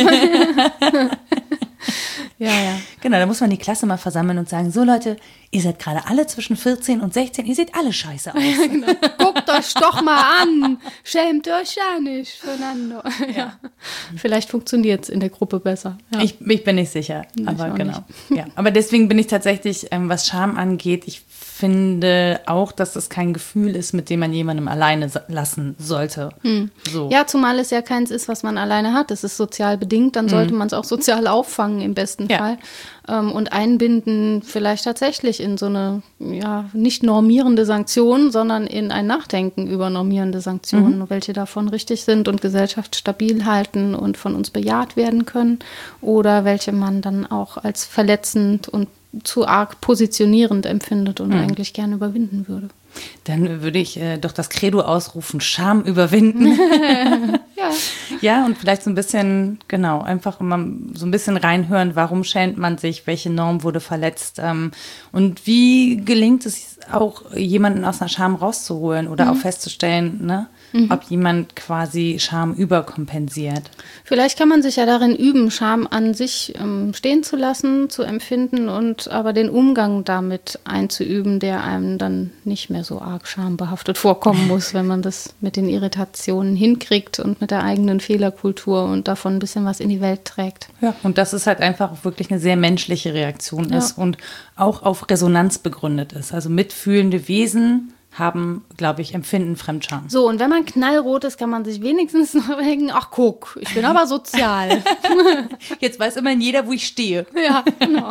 Ja, ja. Genau, da muss man die Klasse mal versammeln und sagen, so Leute, ihr seid gerade alle zwischen vierzehn und sechzehn, ihr seht alle scheiße aus. Ja, genau. Guckt euch doch mal an, schämt euch ja nicht füreinander. Ja. Ja. Vielleicht funktioniert es in der Gruppe besser. Ja. Ich, ich bin nicht sicher, ich aber genau. Ja. Aber deswegen bin ich tatsächlich, ähm, was Scham angeht, ich finde auch, dass das kein Gefühl ist, mit dem man jemandem alleine lassen sollte. Hm. So. Ja, zumal es ja keins ist, was man alleine hat. Es ist sozial bedingt, dann sollte hm. man es auch sozial auffangen im besten ja. Fall. Ähm, und einbinden vielleicht tatsächlich in so eine, ja, nicht normierende Sanktion, sondern in ein Nachdenken über normierende Sanktionen, mhm. welche davon richtig sind und Gesellschaft stabil halten und von uns bejaht werden können oder welche man dann auch als verletzend und zu arg positionierend empfindet und mhm. eigentlich gerne überwinden würde. Dann würde ich äh, doch das Credo ausrufen, Scham überwinden. Ja. Ja, und vielleicht so ein bisschen, genau, einfach immer so ein bisschen reinhören, warum schämt man sich, welche Norm wurde verletzt ähm, und wie gelingt es auch, jemanden aus einer Scham rauszuholen oder mhm. auch festzustellen, ne, mhm. ob jemand quasi Scham überkompensiert. Vielleicht kann man sich ja darin üben, Scham an sich ähm, stehen zu lassen, zu empfinden und aber den Umgang damit einzuüben, der einem dann nicht mehr so arg schambehaftet vorkommen muss, wenn man das mit den Irritationen hinkriegt und mit der eigenen Fehlerkultur und davon ein bisschen was in die Welt trägt. Ja, und dass es halt einfach wirklich eine sehr menschliche Reaktion ja. ist und auch auf Resonanz begründet ist. Also mitfühlende Wesen haben, glaube ich, empfinden Fremdscham. So, und wenn man knallrot ist, kann man sich wenigstens noch denken, ach guck, ich bin aber sozial. Jetzt weiß immerhin jeder, wo ich stehe. Ja, genau.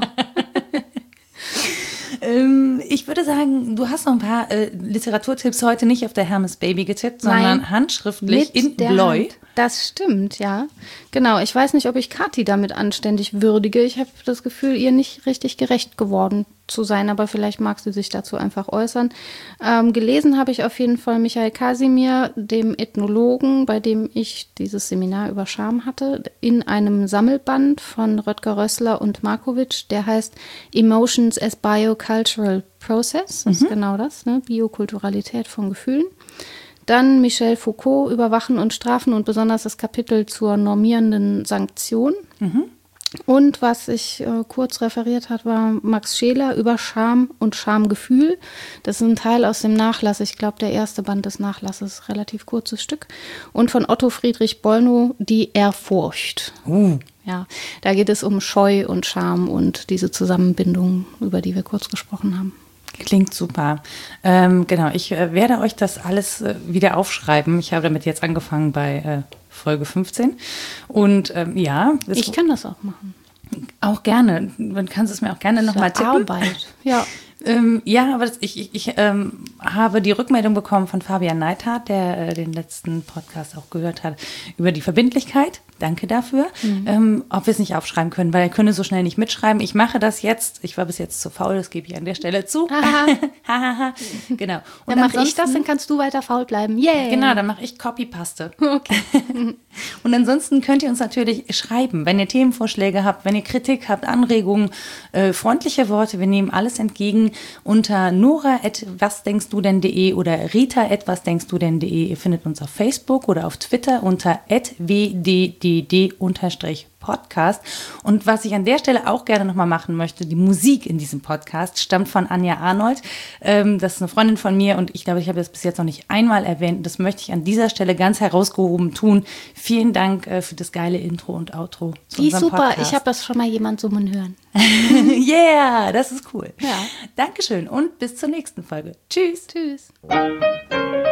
ähm, ich würde sagen, du hast noch ein paar äh, Literaturtipps heute nicht auf der Hermes Baby getippt, sondern Nein, handschriftlich mit in der Bläu. Hand. Das stimmt, ja. Genau, ich weiß nicht, ob ich Kathi damit anständig würdige. Ich habe das Gefühl, ihr nicht richtig gerecht geworden zu sein, aber vielleicht mag sie sich dazu einfach äußern. Ähm, gelesen habe ich auf jeden Fall Michael Kasimir, dem Ethnologen, bei dem ich dieses Seminar über Scham hatte, in einem Sammelband von Röttger Rössler und Markowitsch, der heißt Emotions as Biocultural Process. Das ist genau das, ne? Biokulturalität von Gefühlen. Dann Michel Foucault, Überwachen und Strafen und besonders das Kapitel zur normierenden Sanktion. Mhm. Und was ich äh, kurz referiert hat, war Max Scheler über Scham und Schamgefühl. Das ist ein Teil aus dem Nachlass. Ich glaube, der erste Band des Nachlasses, relativ kurzes Stück. Und von Otto Friedrich Bollnow, Die Ehrfurcht. Uh. Ja, da geht es um Scheu und Scham und diese Zusammenbindung, über die wir kurz gesprochen haben. Klingt super. Ähm, genau, ich äh, werde euch das alles äh, wieder aufschreiben. Ich habe damit jetzt angefangen bei äh, Folge fünfzehn. Und ähm, ja. Ich kann das auch machen. Auch gerne. Du kannst es mir auch gerne nochmal tippen. Arbeit. Ja. ähm, ja, aber das, ich, ich, ich ähm, habe die Rückmeldung bekommen von Fabian Neithardt, der äh, den letzten Podcast auch gehört hat, über die Verbindlichkeit. Danke dafür. Mhm. Ähm, ob wir es nicht aufschreiben können, weil er könne so schnell nicht mitschreiben. Ich mache das jetzt. Ich war bis jetzt zu faul, das gebe ich an der Stelle zu. Genau. Und dann mache ich das, dann kannst du weiter faul bleiben. Yeah. Genau, dann mache ich Copy-Paste. Okay. Und ansonsten könnt ihr uns natürlich schreiben, wenn ihr Themenvorschläge habt, wenn ihr Kritik habt, Anregungen, äh, freundliche Worte. Wir nehmen alles entgegen unter nora at wasdenkstdudenn.de oder rita at wasdenkstdudenn.de. Ihr findet uns auf Facebook oder auf Twitter unter at w d d d Podcast. Und was ich an der Stelle auch gerne nochmal machen möchte, die Musik in diesem Podcast stammt von Anja Arnold. Ähm, das ist eine Freundin von mir und ich glaube, ich habe das bis jetzt noch nicht einmal erwähnt. Das möchte ich an dieser Stelle ganz herausgehoben tun. Vielen Dank äh, für das geile Intro und Outro zu Die ist unserem super. Podcast. Ich habe das schon mal jemand summen hören. Yeah, das ist cool. Ja. Dankeschön und bis zur nächsten Folge. Tschüss. Tschüss.